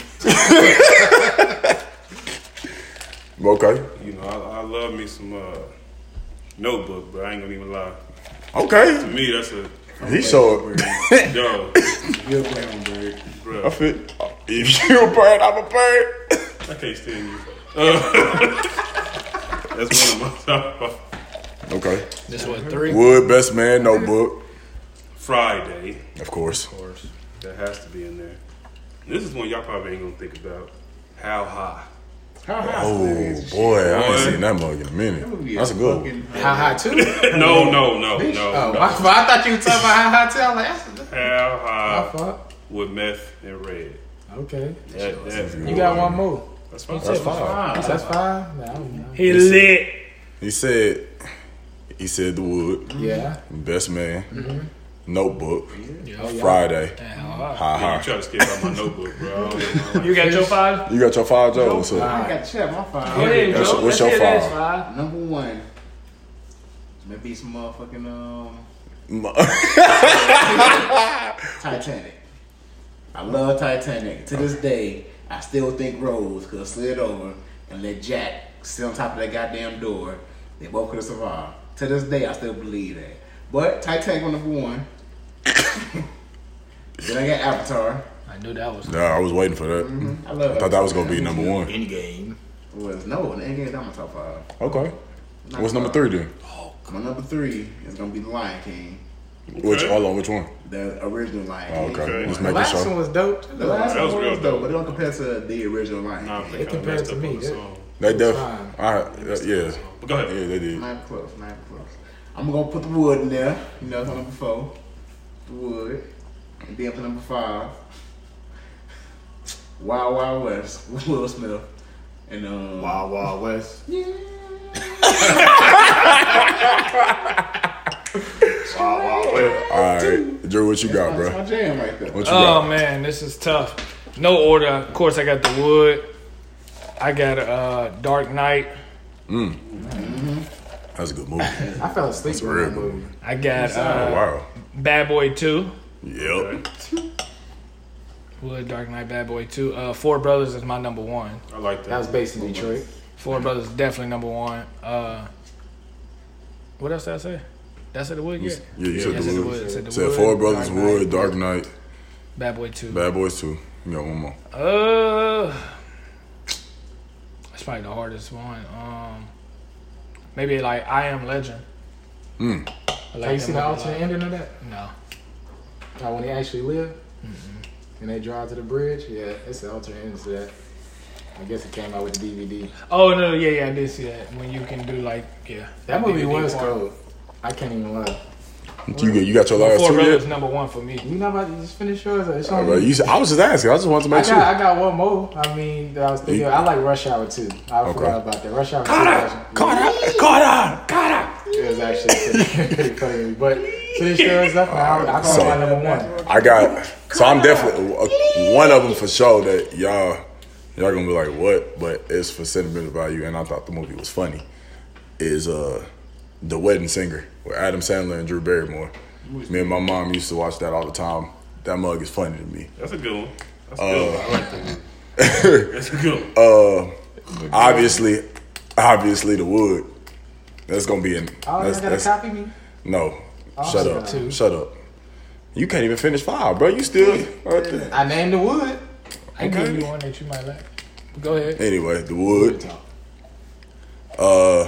Okay. You know, I, I love me some uh, Notebook, but I ain't gonna even lie. To Okay. me, that's a He showed. yo, You're playing on Bird. I bro. fit. If you a bird, I'm a bird. I can't stand you. Uh, that's one of my top five. Okay. This what three? Wood, Best Man, Notebook. Friday, Of course. Of course. that has to be in there. This is one y'all probably ain't gonna think about. How High. How high? Oh, boy. I ain't Boy. seen that mug in a minute. That's a good one. How high too? No, no, no, no. Oh, no. my fault. I thought you were talking about how high too. I'm like, that's How my High fault. with Meth and Red. Okay. That, that, You got one more. that's fine. That's five. That's five. No, I don't know. He lit. He said, he said the Wood, Yeah. Best Man, Notebook, Oh, yeah. Friday, Damn. Ha Yeah, you Ha. try to skip out my Notebook, bro. I don't know. You got your five? You got your five, Joe? What's up? I got to check my five. Go ahead, What's Joe. your- what's Let's your hear this, five? Number one. Maybe some motherfucking um Titanic. I love Titanic. To this day, I still think Rose could have slid over and let Jack sit on top of that goddamn door. They both could have survived. To this day, I still believe that. But Titanic was number one. Then I got Avatar. I knew that was. Nah, I was waiting for that. I love I thought that was going to be number one. Endgame. Was no, the Endgame's not my top five. Okay. What's number three then? My number three is gonna be The Lion King, Which, hold on, which one? the original Lion Oh, King. okay. Okay. Just The making last one sure. was dope too. The last That was one real was dope, dope. but it don't compare to the original Lion Nah, King. they It kinda compared messed to up me, on the that- song. They def. fine. All right. Yeah. But go ahead. Yeah, they did. Not close, not close. I'm gonna put the Wood in there. You know, it's on number four. The Wood, and then for number five, Wild Wild West, with Will Smith, and um. Wild Wild West. All right. Drew, what you got, That's bro? my jam right there. What you Oh got? man, this is tough. No order. Of course, I got the Wood. I got uh, Dark Knight. That's a good movie. I fell asleep That's a in real that good movie. I got Oh, uh, wow. Bad Boy Two. Yep. Wood, Dark Knight, Bad Boy Two. Uh, Four Brothers is my number one. I like that. That was based in Detroit. Four Brothers is definitely number one. Uh, what else did I say? That's at the Wood, yeah. Yeah, you said Yes, the at the Wood. Wood. It's at the Said Wood, Four Brothers Dark Knight, Wood, Dark Knight, Bad Boy Two. Bad Boys Two. You got one more. Uh, that's probably the hardest one. Um, maybe like I Am Legend. Mm. I Have like you seen the that movie a alternate lot. ending of that? No. Oh, when they actually live? And they drive to the bridge? Yeah, it's the alternate ending to that. I guess it came out with the D V D. Oh no, yeah, yeah, I did see that. When you can do like, yeah, That movie D V D was part. cold. I can't even lie. You got, you got your last Four two Brothers yet? number one for me. You know about to just finish yours? Or it's All on right, you? you, I was just asking. I just wanted to I make got, sure. I got one more. I mean, that I was thinking. You- I like Rush Hour too. I Okay. forgot about that. Rush Hour Carter, two. Carter, Carter, Carter. It was actually pretty, pretty funny. to me. But finish yours up. Now I call my number one. I got. So I'm definitely uh, one of them for sure that y'all y'all gonna be like what, but it's for sentimental value, and I thought the movie was funny. Is uh The Wedding Singer with Adam Sandler and Drew Barrymore. Me and my mom used to watch that all the time. That mug is funny to me. That's a good one. That's a good one. I like that one. That's a good one. Uh, obviously, obviously The Wood. That's gonna be in. Oh, you That's, gotta that's, copy me? no, Oh, shut yeah. up, Two. shut up. You can't even finish five, bro. You still right there. I named the wood. I can give you one that you might like. Go ahead. Anyway, The Wood. Uh.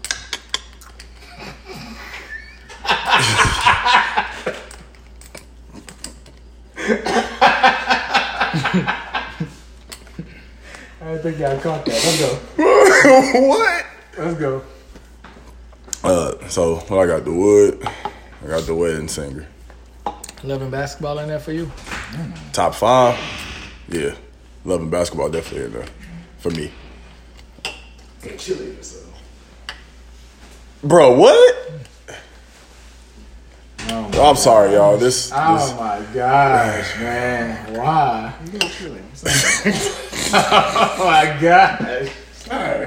I think I caught that. Let's go. What? Let's go. Uh, so what I got? The Wood. I got The Wedding Singer. Loving basketball in there for you. Top five. Yeah, loving basketball definitely in there for me. Chili so. Bro, what? Oh, Oh, I'm sorry, y'all. This. oh this my gosh, man. Why? You know chili. I'm sorry. Oh my gosh. Sorry.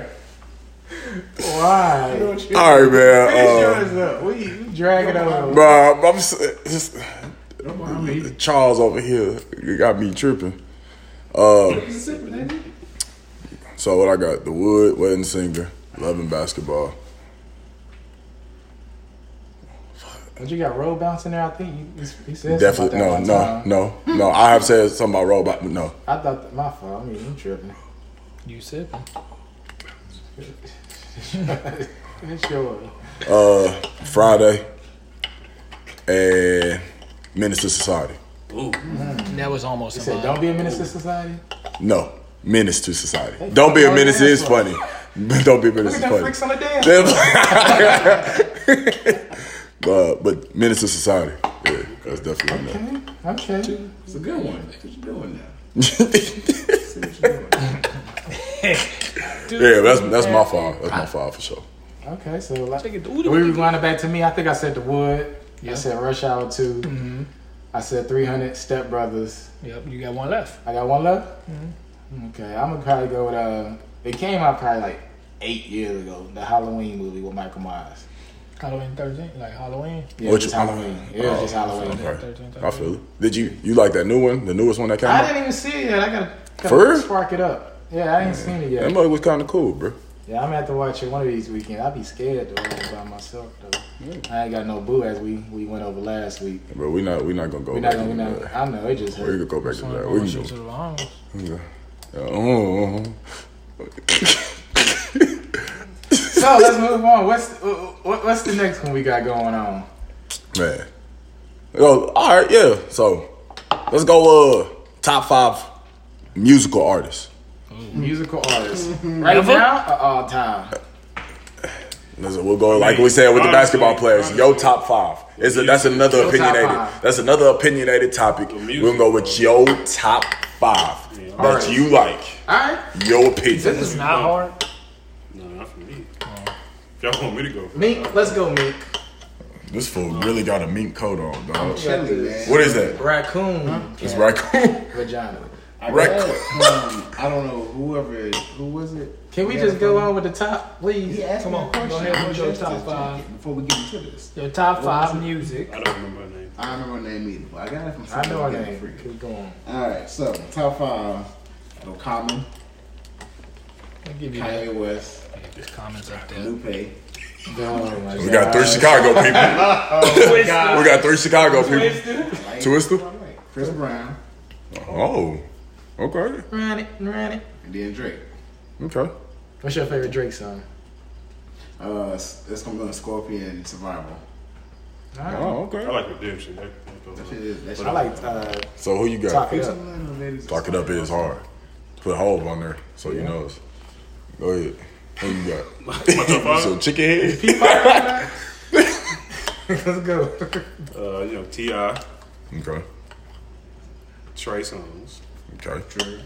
Why? You know chili. all right, man. Finish Uh, yours up. We you drag it over. bro, I'm s- just, Don't mind me. Charles over here. You got me tripping. Uh, Just sipping, ain't it? so what I got? The Wood, Wedding Singer, loving basketball. But you got road bounce in there. I think you, you, you said Definitely, no, something about that no, one time. no, no. I have said something about robot, but no. I thought that my fault. I mean, you tripping. You sipping. It's yours. Uh, Friday and Menace to Society. Ooh. That was almost You a said, mine. don't be a menace to society. No, Menace to Society. Don't be a menace is funny. Don't be a menace Look is at them funny. freaks on the dance. But but Menace to Society. Yeah, that's definitely in there. Okay. Okay. It's a good one. What you doing now? Yeah, that's that's my fault. That's my fault for sure. Okay. So like, Take it. we rewind it back to me. I think I said The Wood. Yeah. I said Rush Hour two. Mm-hmm. I said three hundred Step Brothers. Yep, you got one left. I got one left. Mm-hmm. Okay, I'm gonna probably go with uh. It came out probably like eight years ago. The Halloween movie with Michael Myers. Halloween thirteen, like Halloween. Yeah, Which just one? Halloween. It was Oh, just Halloween. okay. thirteen, I feel it. Did you you like that new one, the newest one that came I out? didn't even see it yet. I gotta, gotta For real? spark it up. Yeah, I ain't seen it That yet. mug was kind of cool, bro. Yeah, I'm gonna have to watch it one of these weekends. I'll be scared though by myself though. I ain't got no boo as we, we went over last week. But we not we not gonna go We back not gonna. We into not. that. I know it just We hurt. could go back to Just wanna that. go We and can shoot to go. the Bahamas. Oh. So let's move on. What's what, what's the next one we got going on? Man. Oh, all right, yeah. So let's go. Uh, top five musical artists. Musical artists right Ever? now or all time? Let's, we'll go like we said with the basketball players. Your top five. It's a, that's another Your top opinionated. five. That's another opinionated topic. music. We're gonna go with your top five that Artists. you like. All right. Your opinion. This is It's not hard. No, not for me. If y'all want me to go, Mink. Let's go, Mink. This fool really got a mink coat on, dog. Chili, man. What is that? Raccoon. It's raccoon. Vagina. I Raccoon. got, um, I don't know whoever. Who was it? Can we Yeah, just go from- on with the top, please? He asked Come me a on, go question. ahead I'm with your just- top just five. check it Before we get into this. Your top What five was it? music. I don't remember her name. I don't remember her name either, but I got it from I know our somewhere. name. Keep going. All right, so top five. No Common, I'll give you that. Kanye West, There's comments up there. Lupe, Oh my We got three Chicago people. We God. got three Chicago people. Twisted. Twister? Chris Brown, Oh, okay, Run it, run it. and then Drake. okay. What's your favorite Drake song? Uh, it's, it's gonna be on Scorpion Survival. Oh, I okay. like Redemption. That, that That shit is. That shit I like uh, So who you got? Talk It Up. Talk It Up is hard. Put Hove on there so you know. Go ahead. Who you got? My top five? So chicken head. Let's go. Uh, you know, T I, Okay. Trey Songz. Okay.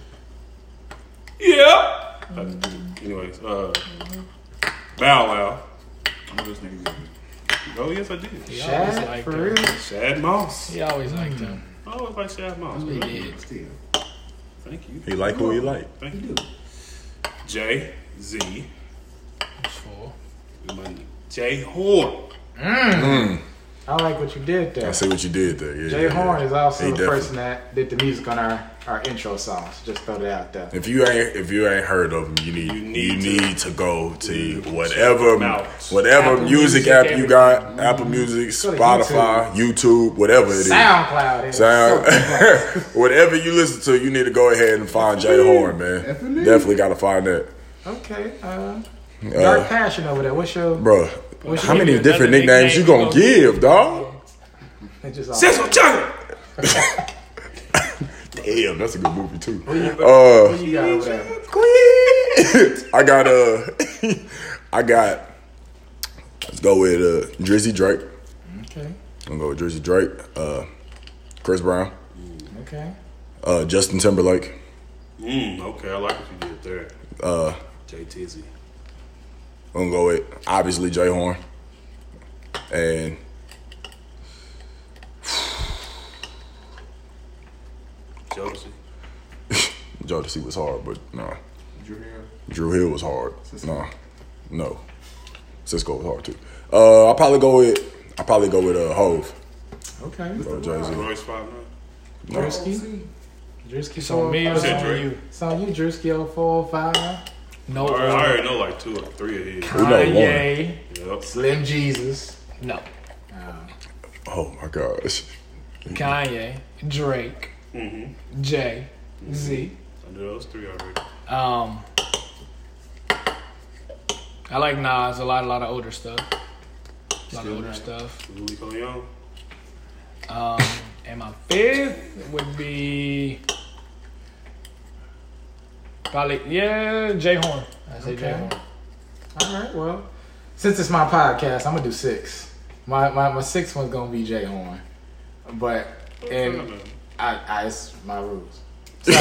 Yeah. Uh, anyways, uh, Bow Wow. I'm just niggas. Oh yes, I did. He always Shad, liked for him. real? Shad Moss. He always liked him. I always like Shad Moss. He did. Still. Thank you. He like who he like. Thank you. Jay Z. Four. Jay Horn. I like what you did there. I see what you did there. Yeah, Jay yeah, Horn yeah. is also He the definitely- person that did the music on our, our intro songs. Just throw that out there. If you ain't if you ain't heard of him, you need you need need, to- to, go to need to whatever check him out. whatever Apple music, Music, app you everything. got, Apple Music, Go to Spotify, YouTube, whatever it is. SoundCloud. is Sound, so- whatever you listen to, you need to go ahead and find Jay Horn, man. Definitely. Definitely got to find that, Okay. Uh, Dark Passion over there. What's your? bro. What's How your many another different nicknames you nickname gonna you gonna give, dog? It just all- Cecil Chung. Damn, that's a good movie too. What you, Uh, what you got over there? Queen. I got uh, I got. Let's go with uh, Drizzy Drake. Okay. I'm gonna go with Drizzy Drake. Uh, Chris Brown. Okay. Uh, Justin Timberlake. Mm, okay, I like what you did there. Uh, Jay Tizzy. I'm gonna go with obviously Jay Horn. And Josie. Jodeci was hard, but no. Drew Hill. Drew Hill was hard. No, no. Cisco was hard too. Uh, I'll probably go with. I'll probably go with uh, Hove. Okay. Or Jay Z. Royce five nine. Drewski. Drewski. It's on me or four, it's five. on you? It's on you, Drewski. oh four five. No. I already, I already know like two or three of his. We know one. Kanye. Yep. Slim Jesus. No. Oh my gosh. Kanye. Drake. Mm-hmm. Jay. Z. I knew those three already. Um. I like Nas. A lot, a lot of older stuff. A lot of older stuff. Louis Colion. Um, and my fifth would be probably yeah, Jay Horn. I say Jay Okay. Horn. All right. Well, since it's my podcast, I'm gonna do six. My my, my sixth one's gonna be Jay Horn, but and I, I it's my rules. So,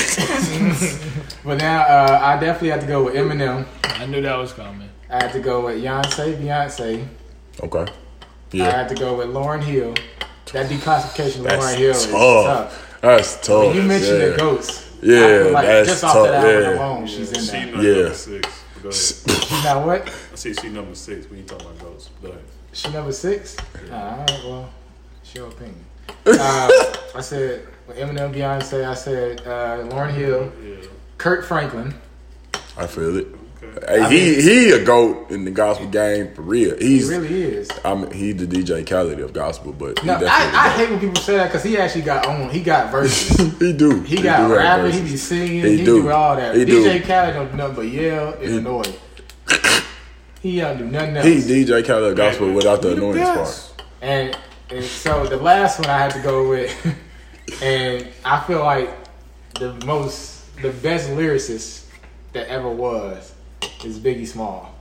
but now uh, I definitely have to go with Eminem. I knew that was coming. I had to go with Beyonce, Beyonce. Okay. I Yeah. had to go with Lauryn Hill. That declassification of That's Lauryn Hill is tough. tough. That's tough. When you mentioned yeah. the GOATs. Yeah, I feel like that's just off tough, that album yeah. alone, she's in She there. number Yeah. six. Go ahead. She's not what? I see she number six when you talk about ghosts. Go ahead. She number six? Oh, all right, well, it's your opinion. uh, I said with Eminem, Beyonce. I said uh, Lauryn Hill, Yeah. Kurt Franklin. I feel it. Okay. Hey, I he mean- he a goat in the gospel game for real. He He's really is. I mean, he's the D J Khaled of gospel, but he No, definitely I, I a hate when people say that because he actually got on. He got verses. goat. he do. He got do have rapping. He verses. be singing. He He, do. do. all that. He D J do. Khaled don't do nothing but yell and He- annoy. He don't do nothing else. He D J Khaled of gospel Man, without the he annoyance best. part. And and so the last one I had to go with, and I feel like the most, the best lyricist that ever was is Biggie Small.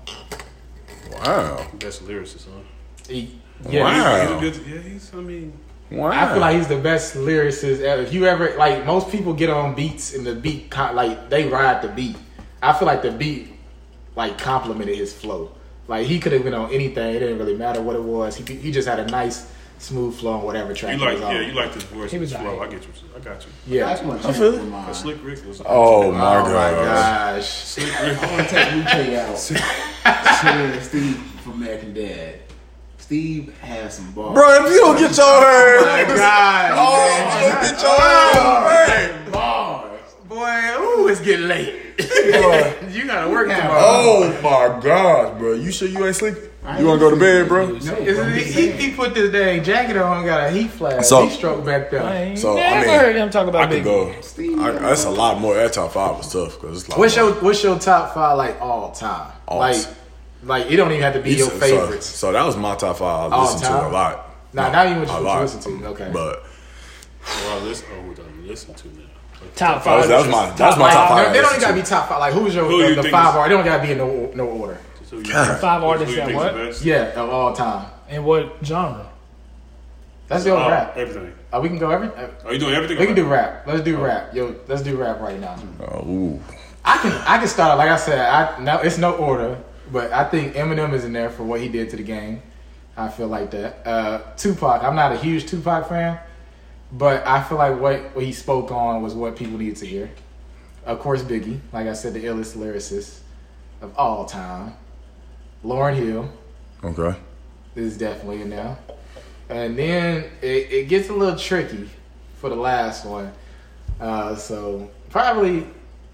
Wow. Best lyricist, huh? He, yeah, Wow. He's a good. Yeah, he's. I mean, Wow. I feel like he's the best lyricist ever. If you ever like, most people get on beats and the beat con- like they ride the beat. I feel like the beat like complimented his flow. Like he could have been on anything. It didn't really matter what it was. He he just had a nice smooth flow on whatever track you he like. was on. Yeah, you like this voice. He was His flow. alright. I get you. I got you. yeah. That's my I feel it. champ of mine. But Slick Rick was. Oh my Oh my gosh. gosh. Slick Rick. I want to take Lupe out. Shit, Steve from American Dad. Steve has some balls. Bro, if you don't get your Oh my hands, God. oh, if you don't get your hands, Bars. Boy, ooh, it's getting late. You gotta work Yeah. tomorrow. Oh my gosh, bro! You sure you ain't sleeping? I You want to go to bed, bro? No, Is bro, it, I'm he, just he, saying. he put this dang jacket on and got a heat flash. So- Heat stroke back I there. ain't So, I never mean, heard him talk about I could Biggie. go. Steve, I, that's a lot more. That top five was tough because it's like What's your What's your top five like all time? All like, time. like it don't even have to be You your said- favorites. So, so that was my top five. I All listened to time? a lot. Nah, No, not even what a you lot. listen to. Okay. But Well, I listen. Oh, what I listen to now. Top that was, five. that was my that was my Like, top five. they, I they don't listened even gotta to. be top five. Like who's your Who the, you the think five is- order? They don't gotta be in no no order. So you, God. Five who artists you that think is what? the best? Yeah, of all time. And what genre? Let's go Oh, rap. everything. Uh, we can go every. uh, Are you doing everything? We can right? do rap. Let's do rap. Yo, let's do rap right now. Oh, ooh. I can I can start. Like I said, I no, it's no order, but I think Eminem is in there for what he did to the game. I feel like that. Uh, Tupac. I'm not a huge Tupac fan, but I feel like what, what he spoke on was what people needed to hear. Of course, Biggie. Like I said, the illest lyricist of all time. Lauryn Hill Okay. is definitely in there. And then it, it gets a little tricky for the last one. Uh, so probably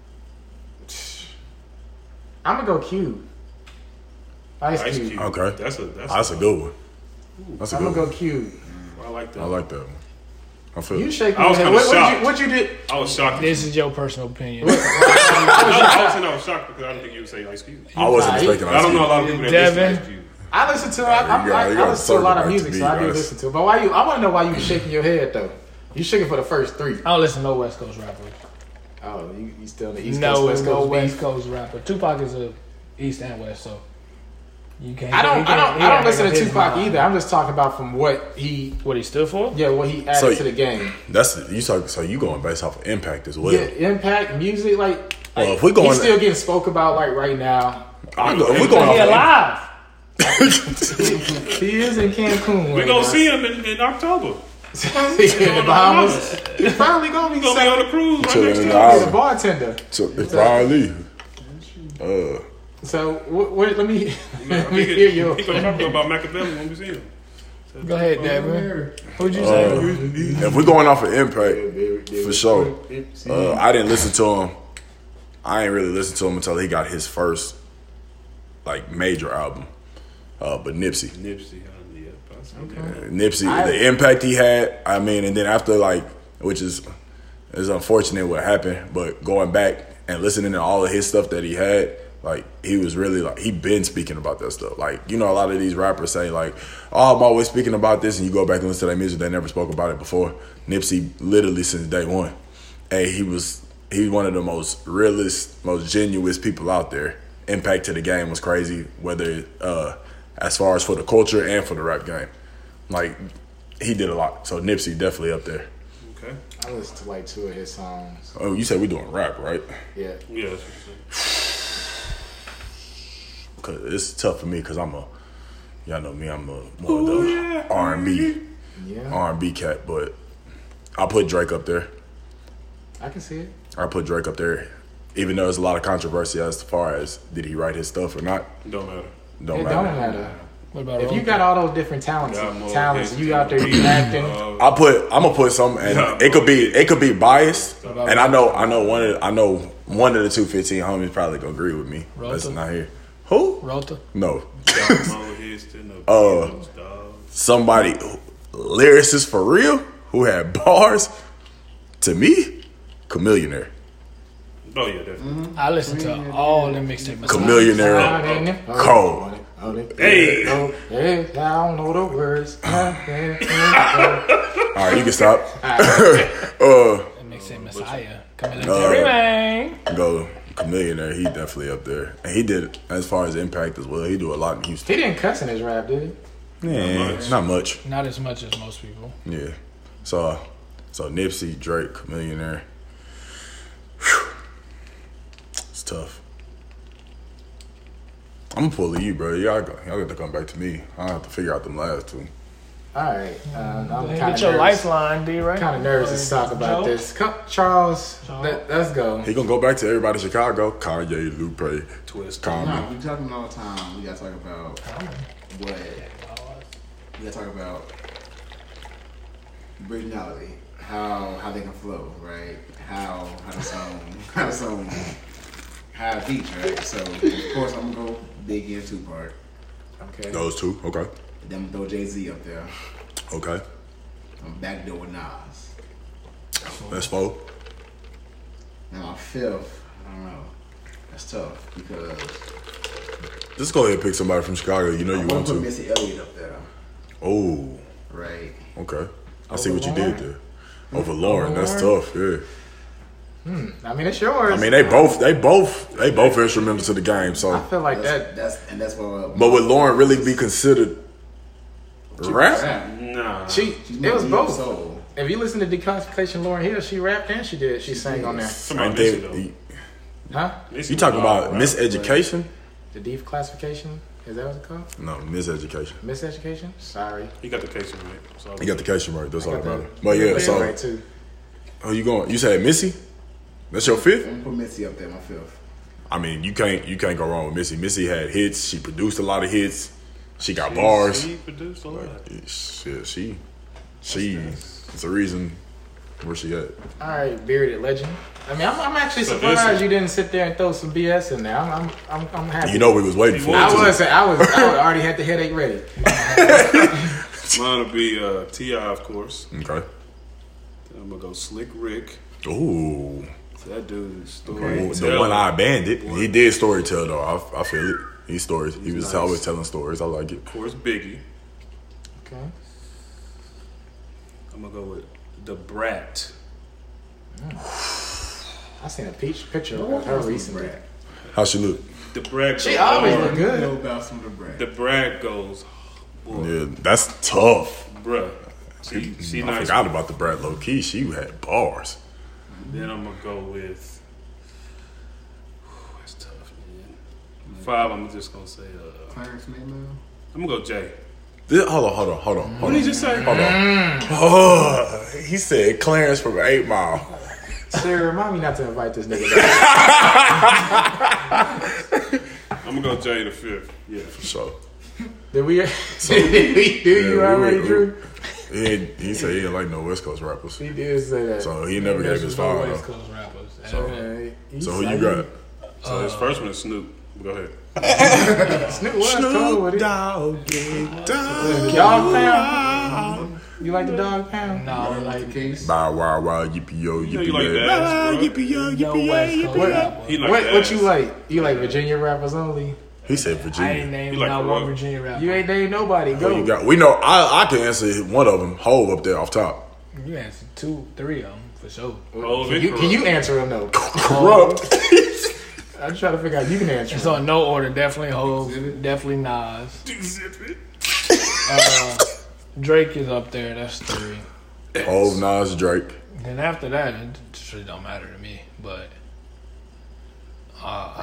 I'm gonna go Cube. Ice Ice Cube. Cube. Okay. That's a that's, That's a good one. That's a I'm good gonna one. go Cube. I like that. I like that one. I feel You it. shaking I your was head. kinda What, what, shocked. you, what you did? I was shocked. This is your personal opinion. I was, I was saying I was shocked because I didn't think you would say Ice Cube. I wasn't Nah, expecting. I don't know a lot of Ice people that Devin. listen to Ice Cube. I listen to. I, I, you got- I, you I got listen to a lot of circle back music, to so me, I do guys. listen to it. But why you? I want to know why you shaking your head though. You shaking for the first three. I don't listen to no West Coast rapper. Oh, you, you still in the East no, Coast, West no Coast West beef? Coast rapper. Tupac is a East and West, so you can't. I don't. he I can't- don't. he I don't can't listen make to up his Tupac mind. either. I'm just talking about from what he. What he stood for? Yeah, what he added So- to the game. That's you talk. So you going based off of impact as well. Yeah, impact, music, like. Well, like, if we going- he's still getting spoke about like right now. I go- if we But going he off. alive. He is in Cancun. We right gonna now. see him in, in October. He in the Bahamas. He's probably gonna be He's gonna be on the cruise right Chilling next in to the us. He's a bartender. So if Brian Lee. Uh, So what, what, let me let me He hear you. He gonna talk about Machiavelli when we see him. Go ahead, Devin. Who'd you say? uh, if we're going off of impact, for sure. Uh, I didn't listen to him. I ain't really listened to him until he got his first, like, major album. Uh, but Nipsey. Nipsey, uh, yeah, possibly. Okay. Nipsey, I- the impact he had, I mean, and then after, like, which is is unfortunate what happened, but going back and listening to all of his stuff that he had, like, he was really, like, he been speaking about that stuff. Like, you know, a lot of these rappers say, like, oh, I'm always speaking about this, and you go back and listen to that music, they never spoke about it before. Nipsey, literally since day one. Hey, he was, he's one of the most realest, most genuine people out there. Impact to the game was crazy, whether, uh, as far as for the culture and for the rap game. Like, he did a lot. So Nipsey definitely up there. Okay. I listened to like two of his songs. Oh, you said we doing rap, right? Yeah. Yeah, that's what you said. Cause it's tough for me because I'm a, y'all know me, I'm a more of the R and B, Yeah. R and B cat. But I put Drake up there. I can see it. I put Drake up there, even though there's a lot of controversy as far as did he write his stuff or not. Don't matter. Don't It matter. don't matter. What about If you Roll got all those different talents, Got more talents, hits you out there than- you acting. Uh, I put I'm gonna put some, and Yeah. it could be it could be biased, about and I know I know one of the, I know one of the two fifteen homies probably gonna agree with me. Rota? That's not here. Who? Rota? No, got more hits than the Uh, Beatles, dog. somebody lyricist for real who had bars. To me, Chameleonaire. Oh yeah, definitely. I listen to all the mixtape. Chameleonaire. Cold. Hey. Oh, hey, I don't know the words. All right, you can stop. uh, Mixtape Messiah. Coming Uh, Terry Man. go Chameleonaire. He definitely up there, and he did as far as impact as well. He do a lot in Houston. He didn't cuss in his rap, did he? Yeah, much. not much. Not as much as most people. Yeah. So, so Nipsey, Drake, Chameleonaire. Whew. It's tough. I'm gonna pull you, bro. Y'all, got- y'all got to come back to me. I have to figure out them last two. All right. Um, I'm Hey, kind Get of your nervous. lifeline, D, right? Kind of nervous to talk about Joe? this. Come, Charles, Joe? let, let's go. He gonna go back to everybody in Chicago. Kanye, Lupe, Twist. Common. No, we talking all the time. We gotta talk about what. We gotta talk about originality. How how they can flow, right? How how the song how the song High Beach, right? So of course I'm gonna go Biggie and Tupac. Okay. Those two. Okay. Then I'm gonna throw Jay-Z up there. Okay. I'm back there with Nas. That's four. Now my fifth, I don't know. That's tough because Just go ahead and pick somebody from Chicago. You know I you want want to put to. Missy Elliott up there, Oh. right? Okay. I Over see what you Lauren? did there. Over Lauren. Over That's Lauren? tough. Yeah. I mean, it's yours. I mean, they both, they both, they both instrumental to the game. I So, feel like That's, that. that's and that's what. Uh, but would Lauren really be considered rap? rap. Nah. She, She's it was neo both. soul. If you listen to Declassification Lauren Hill, she rapped and she did. She sang on there. Somebody I miss it, think- though. you, Huh? Missy you talking was all about rap. miseducation? The Declassification? Is that what it's called? No, miseducation. Miseducation? Sorry. He got the case right. So You got the case right. That's all Got about that. it. But yeah, so right too. oh, you going? You said Missy? That's your fifth? I'm gonna put Missy up there, my fifth. I mean, you can't you can't go wrong with Missy. Missy had hits. She produced a lot of hits. She got She- bars. She produced a lot. Shit, she she it's the reason where she at. All right, bearded legend. I mean, I'm, I'm actually So surprised this- you didn't sit there and throw some B S in there. I'm, I'm, I'm, I'm happy. You know we was waiting for it. I too. was, I was, I was already had the headache ready. Mine will be uh, T I, of course. Okay. Then I'm gonna go Slick Rick. Ooh. So that dude is story. Ooh, the one eye bandit. He did storytell though. I, I feel it. He stories. He was nice. always telling stories. I like it. Of course, Biggie. Okay. I'm gonna go with the Brat. I seen a peach picture of her recently. Brad. How she look? The Brat. She goes always hard. look good. Know about some of the Brad. The Brat goes, boy, Yeah, that's tough. bruh. She, she I nice. forgot about the Brad low key. She had bars. Then I'm gonna go with. That's tough, man. Five. I'm just gonna say. Uh, Clarence Maymill. I'm gonna go Jay. This, hold on, hold on, hold on. Hold What on. did you just say? Hold on. Oh, he said Clarence from Eight Mile. Sir, remind me not to invite this nigga back. I'm gonna go Jay the fifth. Yeah. So Did we, did we do you yeah, we- already, we- Drew? he, ain't- he said he didn't like no West Coast rappers. He did say that. So he never gave his no five. West though. Coast rappers. Okay. He So who said you got? So his first one is Snoop. Go ahead. Snoop was cool with it. Dogg, Dog pound. You like the dog pound? No, I like The case. Bow wow wow yippee yo You know yippee you like yay. that, Ah, bro. yippee yo no yippee West yay Coast yippee yay. rappers. He like What that. what you like? You like Virginia rappers only? He said I ain't Virginia. named You like not the one rock. Virginia rapper. You ain't named nobody. Who Go. you got? We know. I I can answer one of them. Hove up there off top. You answered two, three of them for sure. Oh, Can you, can you answer them though? Corrupt. I'm trying to figure out. You can answer. It's them. on no order. Definitely Hov. Definitely Nas. Uh, Drake is up there. That's three. Hove, Nas, Drake. Then after that, it just really don't matter to me. But uh,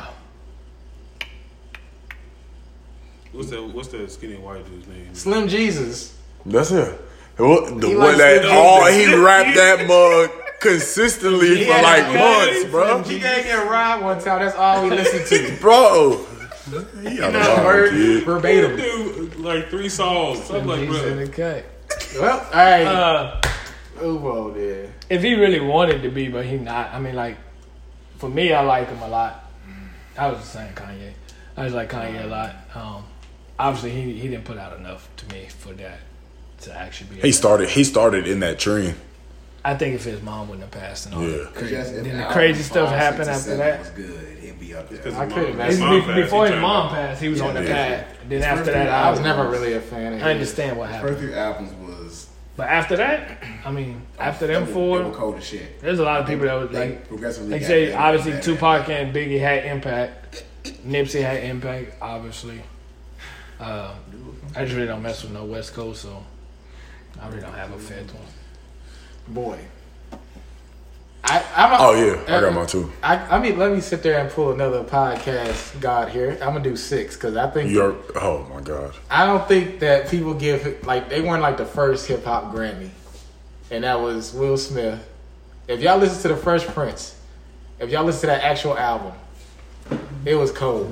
What's that? What's that skinny white dude's name? Slim Jesus. That's it. What- The He one likes that to- all he rapped that mug consistently for Yeah, like okay. months, bro. He can't get robbed one time. That's all we listen to. Bro. He got a Not line, word kid. verbatim. Dude, like three songs. I'm like, he's in bro. the cut. Well, all right. Uh, Move on there. if he really wanted to be, but he not. I mean, like for me, I like him a lot. I was just saying Kanye. I just like Kanye a lot. Um, obviously, he he didn't put out enough to me for that to actually be. He started he started in that trend. I think if his mom wouldn't have passed and all Yeah. that Cause just if then the album crazy stuff five, happened six, after and that. seven was good. He'd be up there. Because I his couldn't mom- his imagine. It's mom be- passed, before he his turned mom up. passed, he was on the Yeah. pad. Then His after first that, three I was I, never really a fan of I his. understand what First happened. three albums was But after that, I mean, after they them were- they four, were cold as shit. there's a lot of people that was They like, progressively like got say, better obviously and Tupac and Biggie had impact. Nipsey had impact, obviously. Um, I just really don't mess with no West Coast, so I really don't have a fifth one. Boy. I, I'm a, Oh yeah, I got mine too. I, I mean, let me sit there and pull another podcast god here. I'm gonna do six because I think You're oh my god. I don't think that people give like they weren't like the first hip hop Grammy, and that was Will Smith. If y'all listen to the Fresh Prince, if y'all listen to that actual album, it was cold.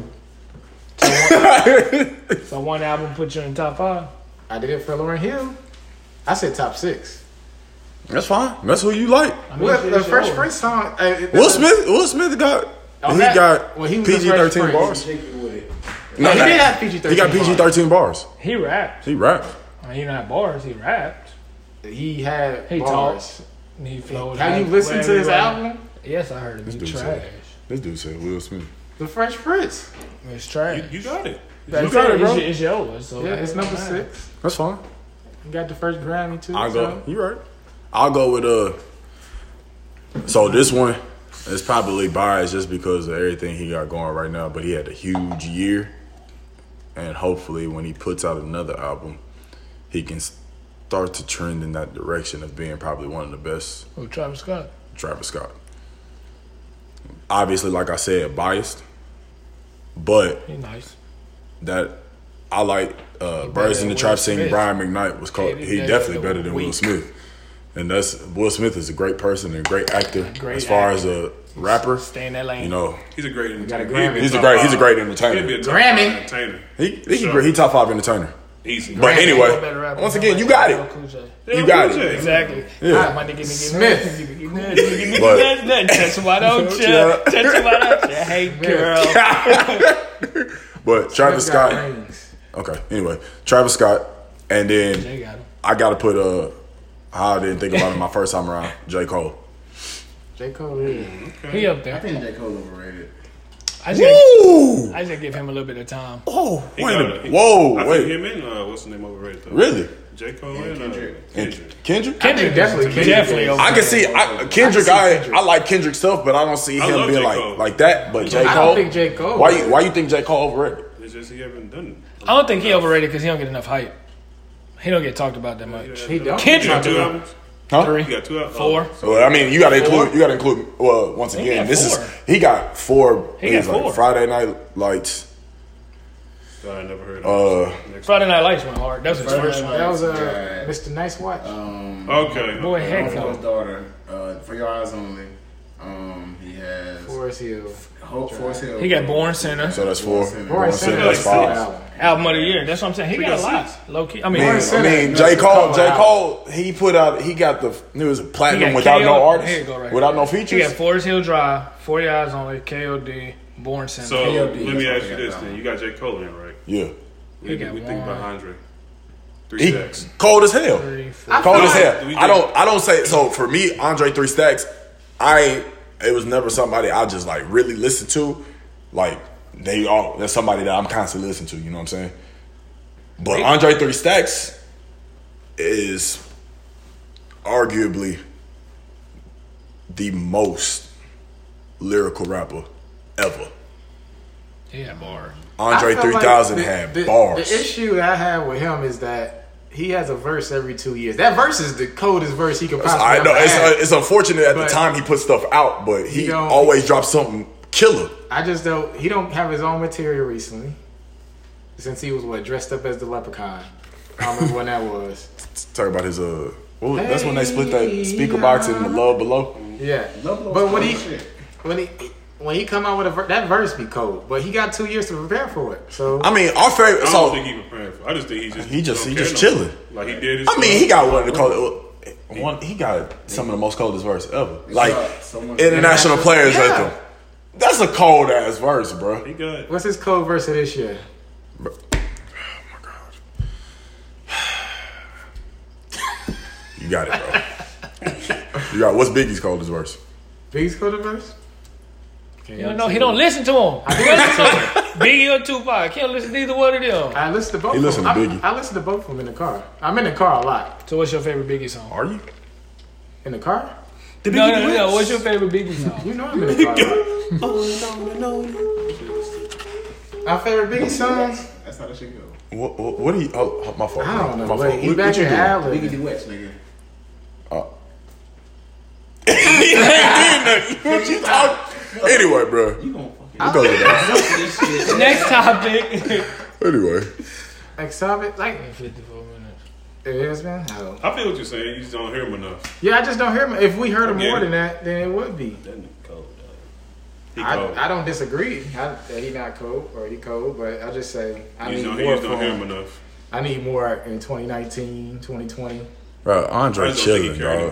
So one album put you in the top five. I did it for Lauryn Hill. I said top six. That's fine. That's who you like. I mean, Well, shit, the it's Fresh yours. Prince song. Uh, it- Will Smith Will Smith got On he that- got when he was P the G Fresh thirteen Prince. bars. No, he did have P G thirteen. He got P G thirteen bars. He rapped. He rapped. I mean, he didn't have bars. He rapped. He had He bars. talked. He flowed. Have you like listened to his everybody. album? Yes, I heard it. This He dude trash. said. This dude said Will Smith. The Fresh Prince. It's trash. You, you got it. That's got it, it, bro. It's, it's yours. So Yeah, it's it number don't matter. six. That's fine. He got the first Grammy too. I'll so. go. You right. I'll go with uh. So this one is probably biased just because of everything he got going right now. But he had a huge year, and hopefully when he puts out another album, he can start to trend in that direction of being probably one of the best. Oh, Travis Scott. Travis Scott. Obviously, like I said, biased, but He nice. that I like uh, He Birds better in the than Trap Will singing Smith. Brian McKnight was called. Yeah, He he's definitely better better than than Will Weak. Smith, and that's Will Smith is a great person and a great actor. Great as far actor. as a rapper, Stay in that lane. you know, He's a great entertainer. got a Grammy. He'd be he's a top great he's a five. great He'd be a entertainer. top Grammy. five entertainer. He he, Sure. great, he top five entertainer. Easy. But Grammy. anyway, Better rapper. once again, you got it. Cool J. You got it. Exactly. Yeah. My nigga, nigga, Smith. nigga, nigga, nigga, nigga, nigga, But- nigga, nigga, touch him, why don't you? Yeah. Touch him, why don't you? Hey, girl. But Travis Smith got Scott. rings. Okay. Anyway, Travis Scott, and then They got him. I gotta put uh how I didn't think about it my first time around. J. Cole. J. Cole is. He up I there. think J. Cole overrated. I just, gotta, Woo! I just gotta give him a little bit of time. Oh, He wait a got minute. it. Whoa, I wait. think him and uh, what's the name overrated though? Really? J. Cole And and uh, Kendrick. And Kendrick. Kendrick? Kendrick definitely definitely, Kendrick definitely is. over. I can see I, Kendrick. see I, Kendrick. I like Kendrick stuff, but I don't see I him love being J. like Cole. like that. But J. I Cole, don't think J. Cole. why you why you think J. Cole overrated? It's just he haven't done it. I don't think he overrated because he don't get enough hype. He don't get talked about that much. He don't. You Kendrick got two do. albums? Huh? Three, You got two albums? four. Well, I mean, you got to Four? include. You got to include. Well, once He again, got this four. is he got four. He it got was like four. Friday Night Lights. I never heard of Uh, it. Next Friday Night Lights went hard. That was his Friday first Night one. That was uh, Yeah. Mister Nice Watch. Um, one. Okay. Boy, heck for no. his daughter, uh, For Your Eyes Only. Um, he has Forest Hill. Hope Forest Hill. He got Born Sinner. so that's four. Born Born Center Center, that's is five. album. Album of the year. That's what I'm saying. He We got a got lot. six. Low key. I I mean, mean, Born I Center, mean, that's J. the Cole. Cole J. album. Cole. He put out. He got the. It was platinum got without K O no artist. Here you go right without here. no He got features. Forest Hill Drive, forty Eyes Only, K O D, Born Center. So K O D, let me that's ask what you I this got then. down. You got J. Cole in, right? Yeah. What He do you got we think about one. Andre? Three He stacks. cold as hell. Three, four. Cold as feel hell. like we I did- don't. I don't say so. For me, Andre Three Stacks, I ain't. It was never somebody I just like really listen to. Like they all. That's somebody that I'm constantly listening to. You know what I'm saying? But Andre Three Stacks is arguably the most lyrical rapper ever. Yeah, bar. Andre I feel three like thousand the- had the, bars. The issue that I have with him is that he has a verse every two years. That verse is the coldest verse he could possibly I know ever it's, have. uh, it's unfortunate at the But- time he put stuff out, but he He don't- always drops something killer. I just don't. He don't have his own material recently. Since he was what dressed up as the leprechaun. I don't remember when that was. Talk about his uh. What was, that's when they split that speaker box in the Love Below. Yeah, Love Below but when is he cold shit. when he when he come out with a ver- that verse be cold, but he got two years to prepare for it. So I mean, our favorite. I don't So think he preparing for. I just think he just He just- don't he care just no chilling. more. Like he did. His I mean, stuff. he got one of the coldest. One, he got some of the most coldest verse ever. Like got someone- international players Yeah. anthem. That's a cold ass verse, bro. He got. what's his cold verse of this year? Bro. Oh my god. You got it, bro. You got what's Biggie's coldest verse? Biggie's cold verse? You don't know. He don't listen to him. Biggie or Tupac. He don't listen to either one of them. I listen to both. He of listen them. to I- Biggie. I, listen to both of them in the car. I'm in the car a lot. So what's your favorite Biggie song? Are you? In the car? No, no, no. What's your favorite Biggie song? You know I'm in the car. A lot. My favorite Biggie songs? That's how that shit go. What? What, what do you? Oh, oh, my fault. I don't know. My Wait, fault. he What, back what you in doing? Allen. Biggie duets, nigga. What you talking? Anyway, bro. You gon' fucking We'll go with that. jump this shit. Next topic. Anyway, Like Sabbath, like fifty-four minutes. it has been. Oh. I feel what you're saying. You just don't hear him enough. Yeah, I just don't hear him. If we heard him Yeah. more than that, then it would be. That nigga cold. Dog. He cold. I, I don't disagree. I, that he not cold or he cold, but I just say I you need just don't, more you just don't from hear him him. enough. I need more in twenty nineteen, twenty twenty. bro, I Andre just don't think chilling, he care dog. anymore.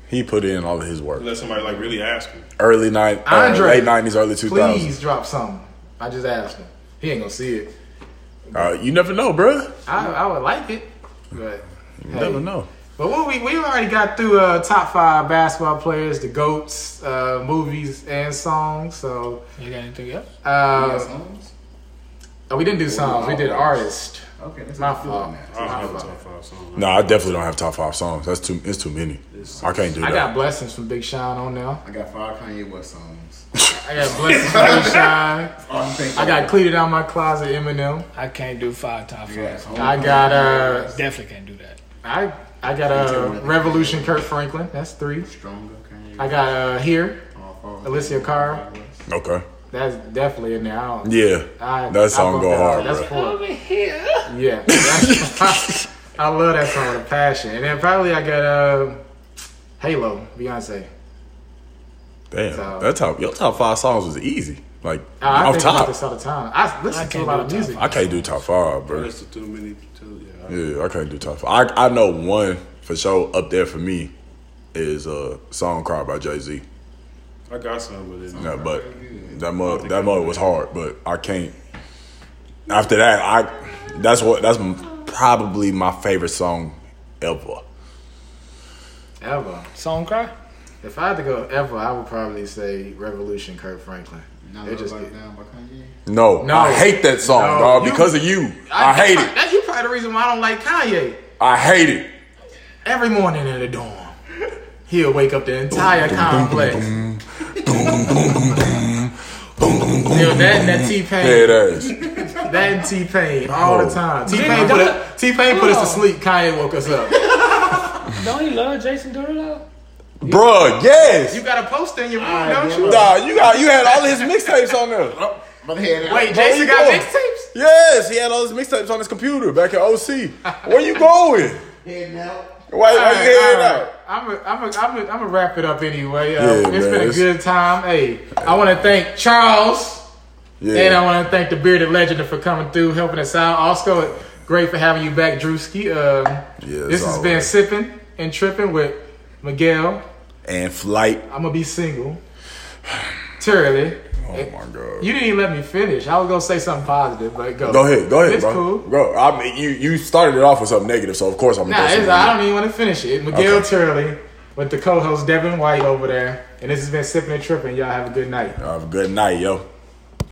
He put in all of his work. Unless somebody like really ask him. Early nine, uh, Andre, late nineties, early two thousands. Please drop something. I just asked him. He ain't gonna see it. Uh, you never know, bro. I, I would like it, but You hey. never know. But what we we already got through uh, top five basketball players, the GOATs, uh, movies and songs. So You got anything else? You got uh, songs? oh, we didn't do songs. We did artists. Okay, that's My not good fault. on that. I don't have a My top five song. No, I definitely don't have top five songs. That's too. It's too many. I can't do I that. got blessings from Big Sean on there. I got five Kanye West songs. I got blessings from Big Sean. Oh, I'm thinking I got cleated out my closet Eminem. I can't do five top five. Yes, I got uh, Definitely can't do that. I I got uh, Revolution, Kurt Franklin. That's three. Stronger Kanye. I got uh, Here, All four. Alicia Cara. Okay. That's definitely in there. I don't, Yeah. I, That song I go bumped hard, that out. That's bro. four. Yeah. That's- I love that song with a passion. And then probably I got uh, Halo, Beyonce. Damn. So- That top. Your top five songs was easy. Like Uh, I off think about top. this all the time. I listen I to a can't lot do of top music. I can't do top five, bro. Listen too many. Too, yeah. Yeah, I can't do top five. I I know one for sure up there for me is a uh, "Song Cry" by Jay Z. I got some with it. Yeah, but that mug that mug was hard, but I can't. After that, I that's what that's probably my favorite song ever. Ever. Song cry? If I had to go ever, I would probably say Revolution, Kurt Franklin. Not They Love just Like get- Down by Kanye. No, No. I hate that song, No, dog, you- because of you. I, hate it. That's you probably the reason why I don't like Kanye. I hate it. Every morning in the dorm, he'll wake up the entire complex. Yo, that and that T-Pain. Head ass. That and T-Pain all Oh. the time. T-Pain put, us- T-Pain put us to sleep. Kanye woke us up. Don't you love Jason Derulo? Bruh, yes. You got a poster in your room, Alright, don't yeah, you? look. Nah, you got you had all his mixtapes on there. But head Wait, Where Jason you got going? mixtapes? Yes, he had all his mixtapes on his computer back at O C. Where you going? heading out. Why, why you heading out? I'm a, I'm a, I'm a, I'm a wrap it up anyway. Uh, Yeah, it's man, been a it's- good time. Hey, I want to thank Charles. Yeah. And I want to thank the bearded legend for coming through, helping us out. Also, great for having you back, Drewski. Um, Yeah, this it's has all been right. Sipping and Tripping with Miguel. And Flight. I'm going to be single. Turley. Oh my god. You didn't even let me finish. I was going to say something positive, but go. Go ahead, go ahead, It's bro. cool. Go. I mean, you you started it off with something negative, so of course I'm gonna Nah, go it's, something I negative. don't even want to finish it. Miguel Okay. Turley with the co-host Devin White over there. And this has been Sipping and Tripping. Y'all have a good night. Have a good night, yo.